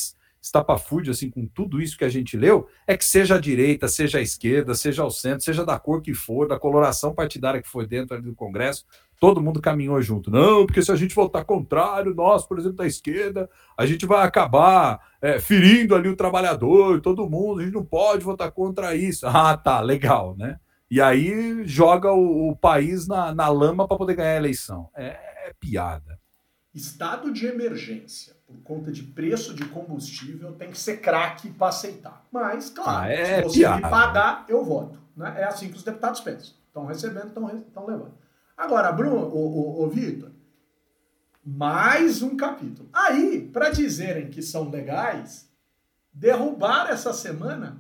estapafúrdio assim, com tudo isso que a gente leu, é que seja a direita, seja a esquerda, seja ao centro, seja da cor que for, da coloração partidária que for dentro ali do Congresso, todo mundo caminhou junto. Não, porque se a gente votar contrário, nós, por exemplo, da esquerda, a gente vai acabar ferindo ali o trabalhador, todo mundo, a gente não pode votar contra isso. Ah, tá, legal, né? E aí joga o país na lama para poder ganhar a eleição. É piada. Estado de emergência por conta de preço de combustível tem que ser craque para aceitar. Mas, claro, se você me pagar, eu voto. Né? É assim que os deputados pensam. Estão recebendo, estão levando. Agora, Bruno, o Vitor, mais um capítulo. Aí, para dizerem que são legais, derrubaram essa semana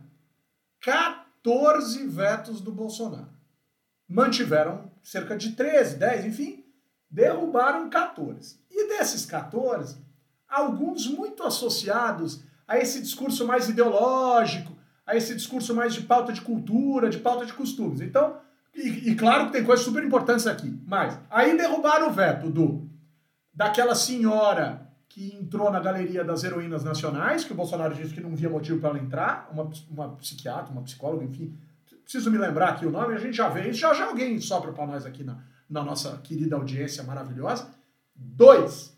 14 vetos do Bolsonaro. Mantiveram cerca de 13, 10, enfim, derrubaram 14. E desses 14, alguns muito associados a esse discurso mais ideológico, a esse discurso mais de pauta de cultura, de pauta de costumes. Então, e claro que tem coisas super importantes aqui, mas aí derrubaram o veto daquela senhora que entrou na galeria das heroínas nacionais, que o Bolsonaro disse que não via motivo para ela entrar, uma psiquiatra, uma psicóloga, enfim, preciso me lembrar aqui o nome, a gente já vê isso, já alguém sopra para nós aqui na nossa querida audiência maravilhosa. 2,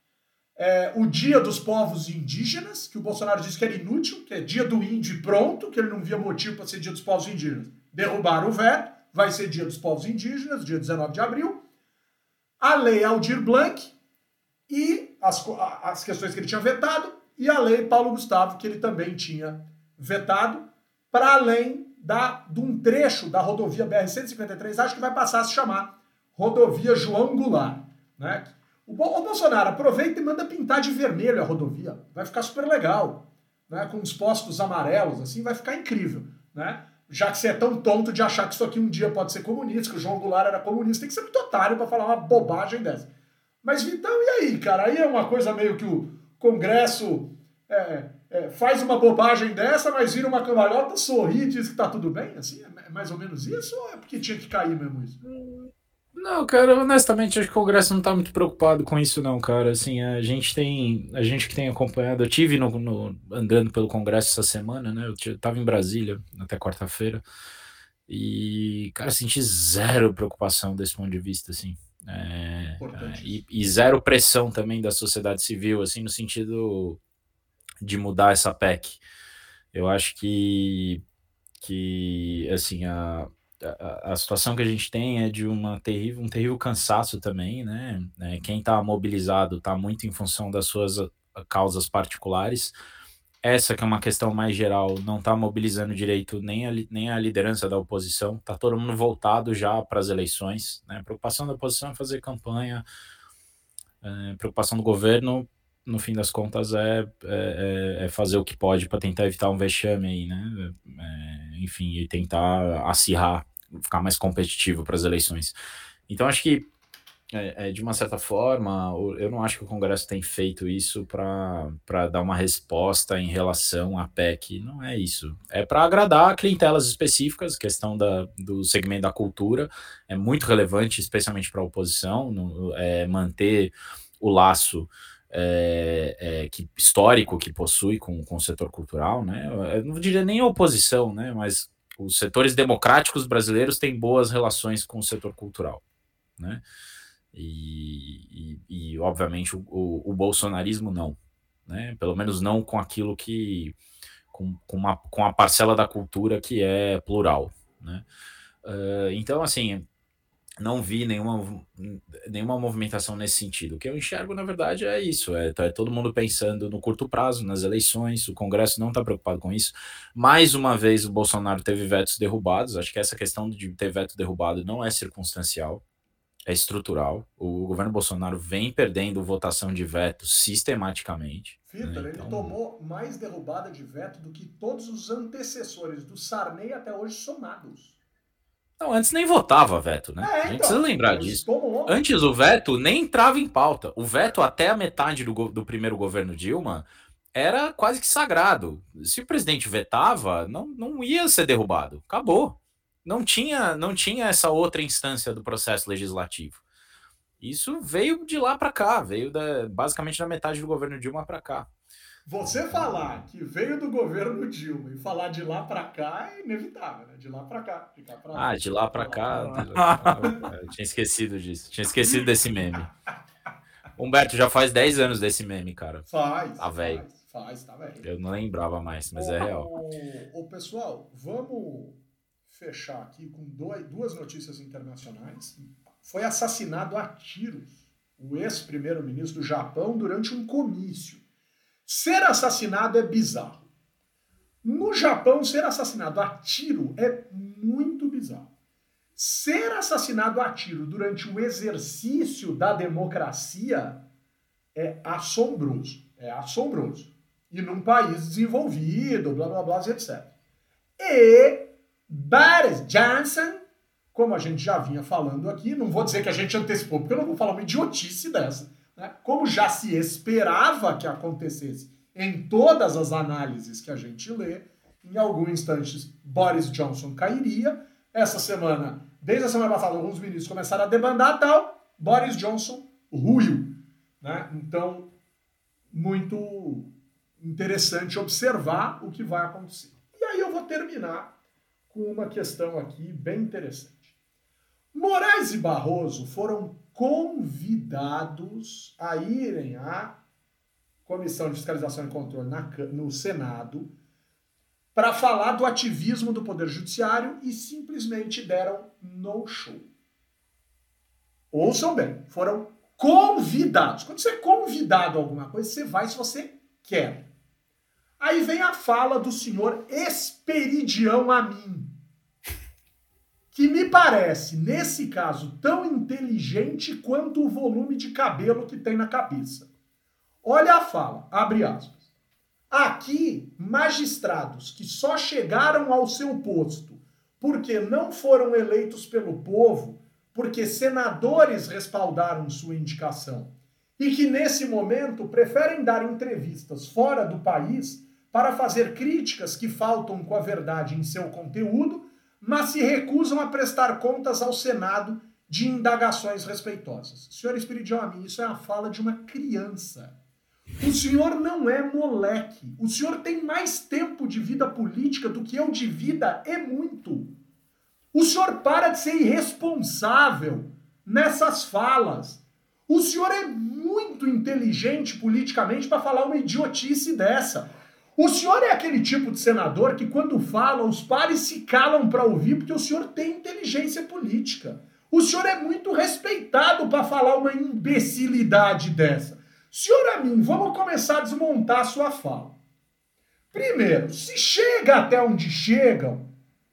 o Dia dos Povos Indígenas, que o Bolsonaro disse que era inútil, que é Dia do Índio e pronto, que ele não via motivo para ser Dia dos Povos Indígenas. Derrubaram o veto, vai ser Dia dos Povos Indígenas, dia 19 de abril. A Lei Aldir Blanc e as questões que ele tinha vetado, e a Lei Paulo Gustavo, que ele também tinha vetado, para além de um trecho da rodovia BR-153, acho que vai passar a se chamar Rodovia João Goulart. Né? O Bolsonaro aproveita e manda pintar de vermelho a rodovia. Vai ficar super legal. Né? Com os postos amarelos, assim, vai ficar incrível. Né? Já que você é tão tonto de achar que isso aqui um dia pode ser comunista, que o João Goulart era comunista, tem que ser muito otário para falar uma bobagem dessa. Mas, Vitão, e aí, cara? Aí é uma coisa meio que o Congresso faz uma bobagem dessa, mas vira uma cambalhota, sorri e diz que tá tudo bem? Assim, é mais ou menos isso? Ou é porque tinha que cair mesmo isso? Não, cara, honestamente, acho que o Congresso não tá muito preocupado com isso, não, cara. Assim, a gente que tem acompanhado, eu tive andando pelo Congresso essa semana, né? Eu tava em Brasília até quarta-feira e, cara, senti zero preocupação desse ponto de vista, assim. E zero pressão também da sociedade civil, assim, no sentido de mudar essa PEC. Eu acho que assim, a situação que a gente tem é de um terrível cansaço também, né? Quem está mobilizado está muito em função das suas causas particulares. Essa que é uma questão mais geral, não está mobilizando direito nem a liderança da oposição, está todo mundo voltado já para as eleições. Né? A preocupação da oposição é fazer campanha, preocupação do governo, no fim das contas, é fazer o que pode para tentar evitar um vexame aí, né? Enfim, e tentar acirrar, ficar mais competitivo para as eleições. Então, acho que, de uma certa forma, eu não acho que o Congresso tem feito isso para dar uma resposta em relação à PEC. Não é isso. É para agradar clientelas específicas, a questão do segmento da cultura é muito relevante, especialmente para a oposição, manter o laço histórico que possui com o setor cultural, né? Eu não diria nem a oposição, né? Mas os setores democráticos brasileiros têm boas relações com o setor cultural, né? E obviamente o bolsonarismo não, né? Pelo menos não com aquilo que com a parcela da cultura que é plural, né? Então, assim, não vi nenhuma movimentação nesse sentido. O que eu enxergo, na verdade, é isso. É todo mundo pensando no curto prazo, nas eleições. O Congresso não está preocupado com isso. Mais uma vez, o Bolsonaro teve vetos derrubados. Acho que essa questão de ter veto derrubado não é circunstancial, é estrutural. O governo Bolsonaro vem perdendo votação de veto sistematicamente. Vitor, né? Ele tomou mais derrubada de veto do que todos os antecessores do Sarney até hoje somados. Não, antes nem votava veto, né? A gente precisa lembrar disso. Antes o veto nem entrava em pauta. O veto até a metade do primeiro governo Dilma era quase que sagrado. Se o presidente vetava, não ia ser derrubado. Acabou. Não tinha essa outra instância do processo legislativo. Isso veio de lá para cá, veio basicamente da metade do governo Dilma para cá. Você falar que veio do governo Dilma e falar de lá pra cá é inevitável, né? De lá pra cá. De cá pra lá. De lá pra cá. Eu tinha esquecido disso. Tinha esquecido desse meme. Humberto, já faz 10 anos desse meme, cara. Faz. Tá velho. Tá velho. Eu não lembrava mais, mas é real. Pessoal, vamos fechar aqui com duas notícias internacionais. Foi assassinado a tiros o ex-primeiro-ministro do Japão durante um comício. Ser assassinado é bizarro. No Japão, ser assassinado a tiro é muito bizarro. Ser assassinado a tiro durante o exercício da democracia é assombroso. É assombroso. E num país desenvolvido, blá blá blá, etc. E Boris Johnson, como a gente já vinha falando aqui, não vou dizer que a gente antecipou, porque eu não vou falar uma idiotice dessa, né? Como já se esperava que acontecesse em todas as análises que a gente lê, em alguns instantes Boris Johnson cairia. Essa semana, desde a semana passada, alguns ministros começaram a debandar tal, Boris Johnson ruiu, né? Então, muito interessante observar o que vai acontecer. E aí eu vou terminar com uma questão aqui bem interessante. Moraes e Barroso foram convidados a irem à Comissão de Fiscalização e Controle no Senado para falar do ativismo do Poder Judiciário e simplesmente deram no show. Ouçam bem, foram convidados. Quando você é convidado a alguma coisa, você vai se você quer. Aí vem a fala do senhor Esperidião Amin, que me parece, nesse caso, tão inteligente quanto o volume de cabelo que tem na cabeça. Olha a fala, abre aspas. Aqui, magistrados que só chegaram ao seu posto porque não foram eleitos pelo povo, porque senadores respaldaram sua indicação, e que nesse momento preferem dar entrevistas fora do país para fazer críticas que faltam com a verdade em seu conteúdo, mas se recusam a prestar contas ao Senado de indagações respeitosas. Senhor Esperidião Amin, isso é a fala de uma criança. O senhor não é moleque. O senhor tem mais tempo de vida política do que eu de vida e muito. O senhor para de ser irresponsável nessas falas. O senhor é muito inteligente politicamente para falar uma idiotice dessa. O senhor é aquele tipo de senador que quando fala, os pares se calam para ouvir porque o senhor tem inteligência política. O senhor é muito respeitado para falar uma imbecilidade dessa. Senhor Amin, vamos começar a desmontar a sua fala. Primeiro, se chega até onde chegam,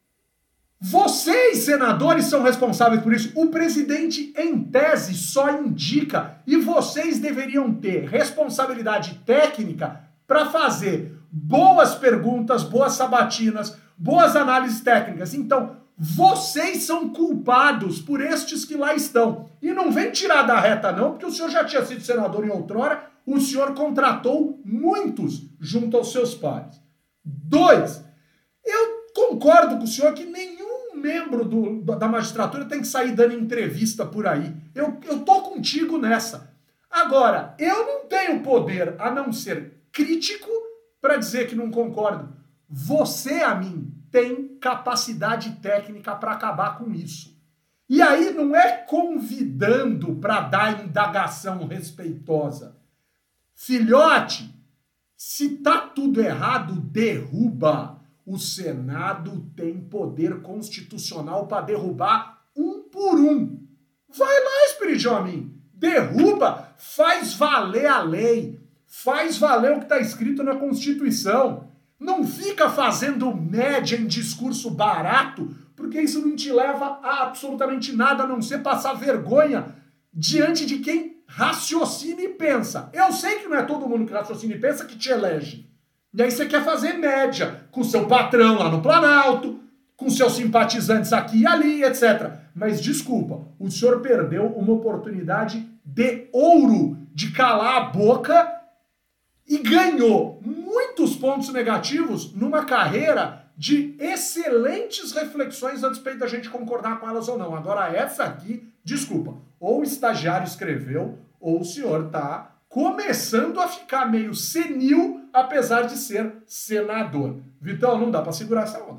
vocês, senadores, são responsáveis por isso. O presidente, em tese, só indica e vocês deveriam ter responsabilidade técnica para fazer boas perguntas, boas sabatinas, boas análises técnicas. Então, vocês são culpados por estes que lá estão. E não vem tirar da reta não, porque o senhor já tinha sido senador em outrora, o senhor contratou muitos junto aos seus pares. 2, eu concordo com o senhor que nenhum membro da magistratura tem que sair dando entrevista por aí. Eu tô contigo nessa. Agora, eu não tenho poder a não ser crítico para dizer que não concordo. Você, a mim, tem capacidade técnica para acabar com isso. E aí não é convidando para dar indagação respeitosa. Filhote, se tá tudo errado, derruba. O Senado tem poder constitucional para derrubar um por um. Vai lá, Esperidião Amin. Derruba, faz valer a lei. Faz valer o que está escrito na Constituição. Não fica fazendo média em discurso barato, porque isso não te leva a absolutamente nada, a não ser passar vergonha diante de quem raciocina e pensa. Eu sei que não é todo mundo que raciocina e pensa que te elege. E aí você quer fazer média com seu patrão lá no Planalto, com seus simpatizantes aqui e ali, etc. Mas desculpa, o senhor perdeu uma oportunidade de ouro de calar a boca e ganhou muitos pontos negativos numa carreira de excelentes reflexões a despeito da gente concordar com elas ou não. Agora essa aqui, desculpa, ou o estagiário escreveu ou o senhor tá começando a ficar meio senil apesar de ser senador. Vitão, não dá para segurar essa onda.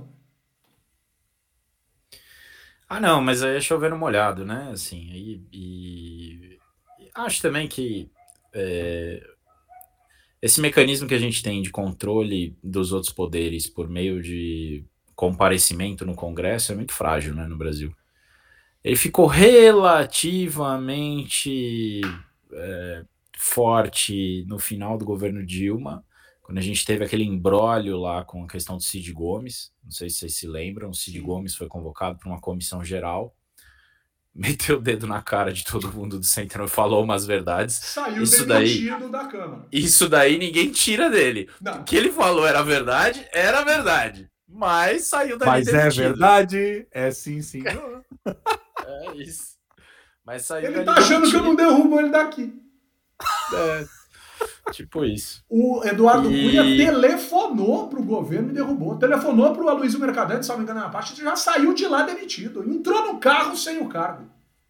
Ah, não, mas aí é chovendo molhado, né? Assim, e acho também que esse mecanismo que a gente tem de controle dos outros poderes por meio de comparecimento no Congresso é muito frágil, né, no Brasil. Ele ficou relativamente forte no final do governo Dilma, quando a gente teve aquele imbróglio lá com a questão do Cid Gomes. Não sei se vocês se lembram, o Cid Gomes foi convocado para uma comissão geral, meteu o dedo na cara de todo mundo do Centrão e falou umas verdades. Saiu demitido da Câmara. Isso daí ninguém tira dele. Não. O que ele falou era verdade, mas saiu dali Mas demitido. é verdade, é sim. É isso. Mas saiu Ele tá achando demitido. que eu não derrubo ele daqui. Tipo isso. O Eduardo Cunha telefonou pro governo e derrubou. Telefonou pro Aloysio Mercadante, se não me engano, na parte, já saiu de lá demitido. Entrou no carro sem o cargo.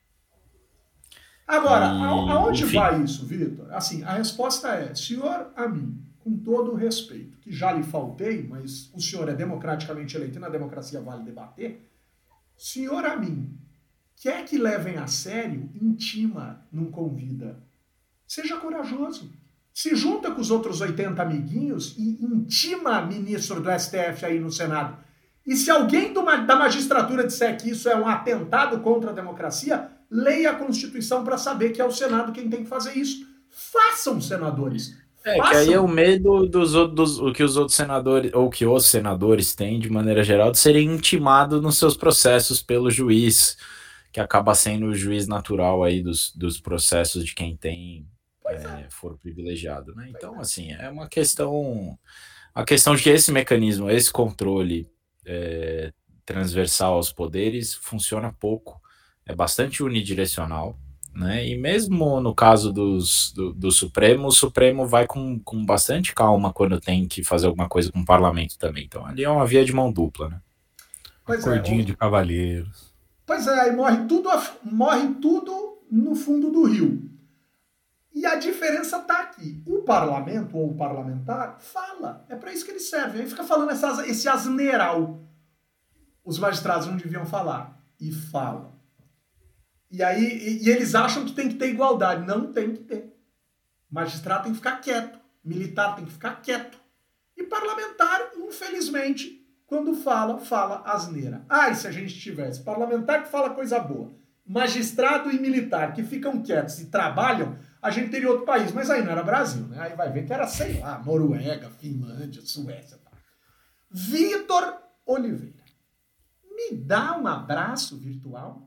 Agora, aonde vai isso, Vitor? Assim, a resposta é, senhor Amin, com todo o respeito, que já lhe faltei, mas o senhor é democraticamente eleito e na democracia vale debater, senhor Amin, quer que levem a sério, intima, não convida. Seja corajoso. Se junta com os outros 80 amiguinhos e intima ministro do STF aí no Senado. E se alguém da magistratura disser que isso é um atentado contra a democracia, leia a Constituição para saber que é o Senado quem tem que fazer isso. Façam, senadores. Que aí é o medo o que os outros senadores, ou que os senadores têm, de maneira geral, de serem intimados nos seus processos pelo juiz, que acaba sendo o juiz natural aí dos processos de quem tem foro privilegiado, né? Então, assim, é uma questão, a questão de que esse mecanismo, esse controle transversal aos poderes funciona pouco, é bastante unidirecional, né? E mesmo no caso do Supremo, o Supremo vai com bastante calma quando tem que fazer alguma coisa com o parlamento também. Então, ali é uma via de mão dupla, né? Cordinho de cavalheiros. Pois é, aí morre tudo no fundo do rio. E a diferença tá aqui. O parlamento ou o parlamentar fala. É para isso que ele serve. Aí fica falando esse asneiral. Os magistrados não deviam falar. E falam. E aí eles acham que tem que ter igualdade. Não tem que ter. Magistrado tem que ficar quieto. Militar tem que ficar quieto. E parlamentar, infelizmente, quando fala asneira. E se a gente tivesse parlamentar que fala coisa boa, magistrado e militar que ficam quietos e trabalham, a gente teria outro país. Mas aí não era Brasil, né? Aí vai ver que era, sei lá, Noruega, Finlândia, Suécia. Tá? Vitor Oliveira, me dá um abraço virtual?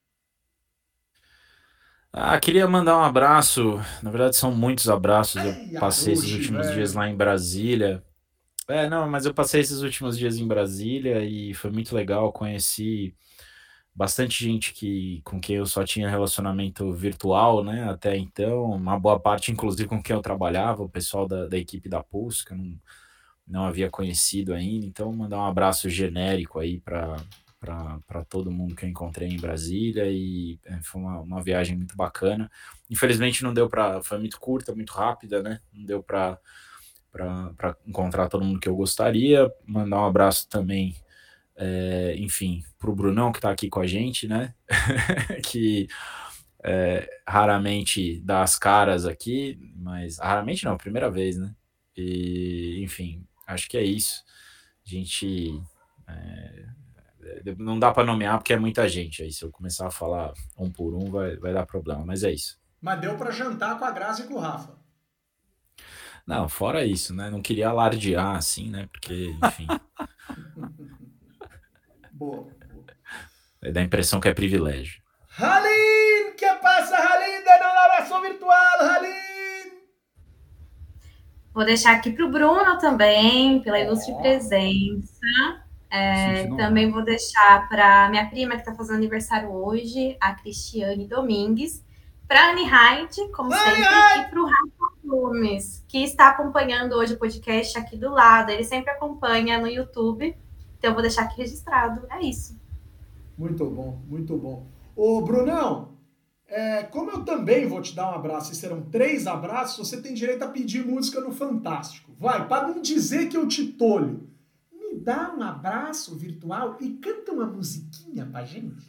Queria mandar um abraço. Na verdade, são muitos abraços. Eu passei esses últimos dias lá em Brasília. Mas eu passei esses últimos dias em Brasília e foi muito legal. Conheci bastante gente com quem eu só tinha relacionamento virtual, né? Até então, uma boa parte, inclusive, com quem eu trabalhava, o pessoal da equipe da Pulse, que eu não havia conhecido ainda. Então, mandar um abraço genérico aí para todo mundo que eu encontrei em Brasília e foi uma viagem muito bacana. Infelizmente não deu foi muito curta, muito rápida, né? Não deu para encontrar todo mundo que eu gostaria. Mandar um abraço também, enfim, pro Brunão que tá aqui com a gente, né? que raramente dá as caras aqui, mas raramente não, primeira vez, né? E, enfim, acho que é isso. A gente... não dá para nomear porque é muita gente. Aí se eu começar a falar um por um vai dar problema, mas é isso. Mas deu para jantar com a Grazi e com o Rafa. Não, fora isso, né? Não queria alardear assim, né? Porque, enfim. Boa. Dá a impressão que é privilégio. Halim! Que passa, Halim? Dando um abraço virtual, Halim! Vou deixar aqui para o Bruno também, pela ilustre presença. Também vou deixar para minha prima que está fazendo aniversário hoje, a Cristiane Domingues, para a Anne Hyde, como sempre, e para o Rafa Gomes, que está acompanhando hoje o podcast aqui do lado. Ele sempre acompanha no YouTube, então eu vou deixar aqui registrado. É isso. Muito bom, muito bom. Ô, Brunão, Como eu também vou te dar um abraço, e serão 3 abraços, você tem direito a pedir música no Fantástico. Vai, para não dizer que eu te tolho, me dá um abraço virtual e canta uma musiquinha pra gente.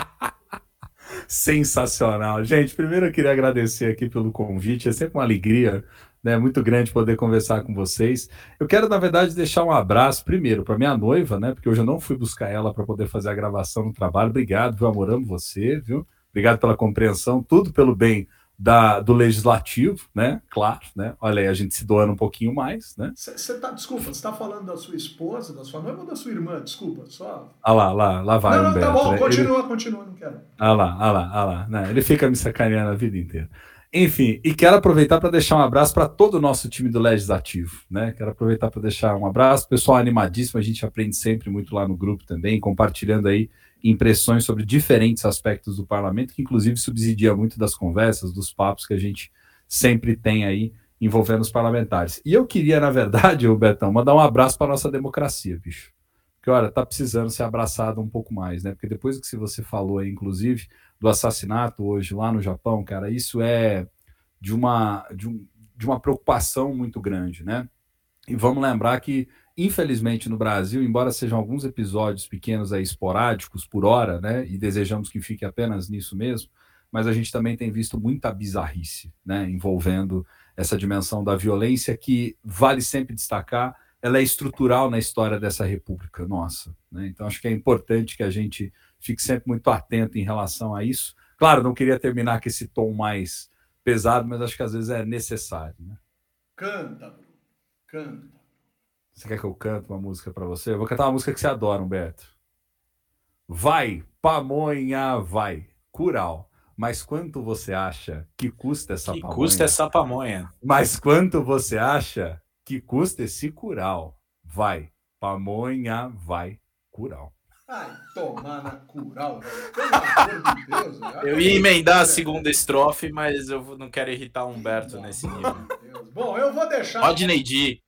Sensacional. Gente, primeiro eu queria agradecer aqui pelo convite, é sempre uma alegria, né, muito grande poder conversar com vocês. Eu quero, na verdade, deixar um abraço primeiro para minha noiva, né, porque hoje eu não fui buscar ela para poder fazer a gravação no trabalho. Obrigado, viu, amor? Amo você, viu? Obrigado pela compreensão, tudo pelo bem do legislativo, né? Claro, né? Olha aí, a gente se doando um pouquinho mais, né? Desculpa, você está falando da sua esposa, da sua noiva ou da sua irmã? Desculpa, só... Lá vai o Humberto. Tá bom, né? Continua, não quero. Lá. Né? Ele fica me sacaneando a vida inteira. Enfim, e quero aproveitar para deixar um abraço para todo o nosso time do Legislativo, né? Quero aproveitar para deixar um abraço, pessoal animadíssimo, a gente aprende sempre muito lá no grupo também, compartilhando aí impressões sobre diferentes aspectos do parlamento, que inclusive subsidia muito das conversas, dos papos que a gente sempre tem aí envolvendo os parlamentares. E eu queria, na verdade, Betão, mandar um abraço para a nossa democracia, bicho. Porque, olha, tá precisando ser abraçado um pouco mais, né? Porque depois do que você falou aí, inclusive, do assassinato hoje lá no Japão, cara, isso é de uma preocupação muito grande, né? E vamos lembrar que, infelizmente, no Brasil, embora sejam alguns episódios pequenos aí, esporádicos por hora, né? E desejamos que fique apenas nisso mesmo, mas a gente também tem visto muita bizarrice, né? Envolvendo essa dimensão da violência que vale sempre destacar, ela é estrutural na história dessa república nossa, né? Então acho que é importante que a gente fique sempre muito atento em relação a isso. Claro, não queria terminar com esse tom mais pesado, mas acho que às vezes é necessário, né? Canta, Bruno. Canta. Você quer que eu cante uma música para você? Eu vou cantar uma música que você adora, Humberto. Vai, pamonha, vai. Curau. Mas quanto você acha que custa essa pamonha? Que custa essa pamonha? Mas quanto você acha que custa esse curau? Vai, pamonha, vai, curau. Ai, tomar na curau, velho. Pelo amor de Deus, velho. Eu ia emendar a segunda estrofe, mas eu não quero irritar o Humberto nesse nível. Bom, eu vou deixar... Rodney D.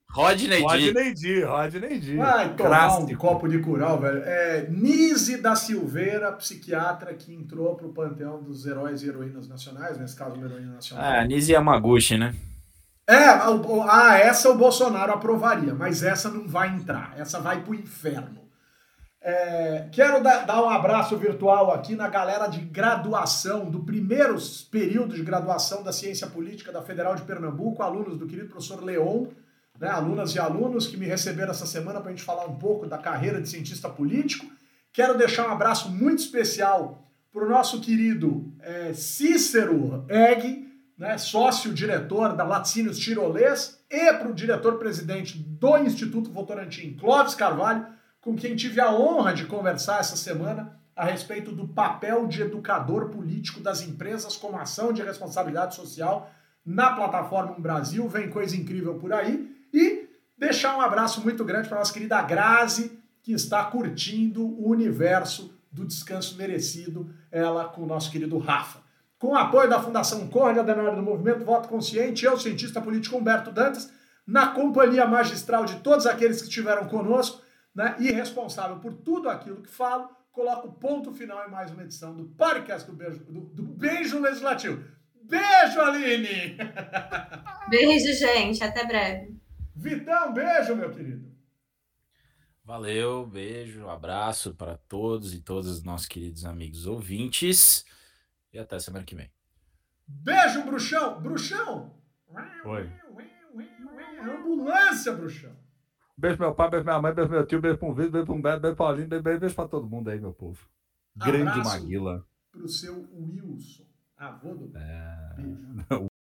Vai tomar um copo de curau, velho. Nise da Silveira, psiquiatra que entrou pro panteão dos heróis e heroínas nacionais, nesse caso uma heroína nacional. Nise Yamaguchi, né? Essa o Bolsonaro aprovaria, mas essa não vai entrar, essa vai pro inferno. Quero dar um abraço virtual aqui na galera de graduação, do primeiro período de graduação da Ciência Política da Federal de Pernambuco, alunos do querido professor Leon, né, alunas e alunos que me receberam essa semana para a gente falar um pouco da carreira de cientista político. Quero deixar um abraço muito especial para o nosso querido Cícero Egg, né, sócio-diretor da Laticínios Tirolês, e para o diretor-presidente do Instituto Votorantim, Clóvis Carvalho, com quem tive a honra de conversar essa semana a respeito do papel de educador político das empresas como ação de responsabilidade social na plataforma Brasil. Vem coisa incrível por aí. E deixar um abraço muito grande para a nossa querida Grazi, que está curtindo o universo do descanso merecido, ela com o nosso querido Rafa. Com o apoio da Fundação Conrad Adenauer do Movimento Voto Consciente, eu, cientista político Humberto Dantas, na companhia magistral de todos aqueles que estiveram conosco, né, e responsável por tudo aquilo que falo, coloco o ponto final em mais uma edição do podcast do Beijo Legislativo. Beijo, Aline! Beijo, gente. Até breve. Vitão, beijo, meu querido. Valeu, beijo, abraço para todos e todas os nossos queridos amigos ouvintes. E até semana que vem. Beijo, Bruxão! Bruxão! Oi. Ambulância, Bruxão! Beijo pro meu pai, beijo pra minha mãe, beijo pro meu tio, beijo pro Vitor, beijo pro Humberto, beijo pro Paulinho, beijo pra todo mundo aí, meu povo. Grande Abraço Maguila. Pro seu Wilson, avô do... Beijo.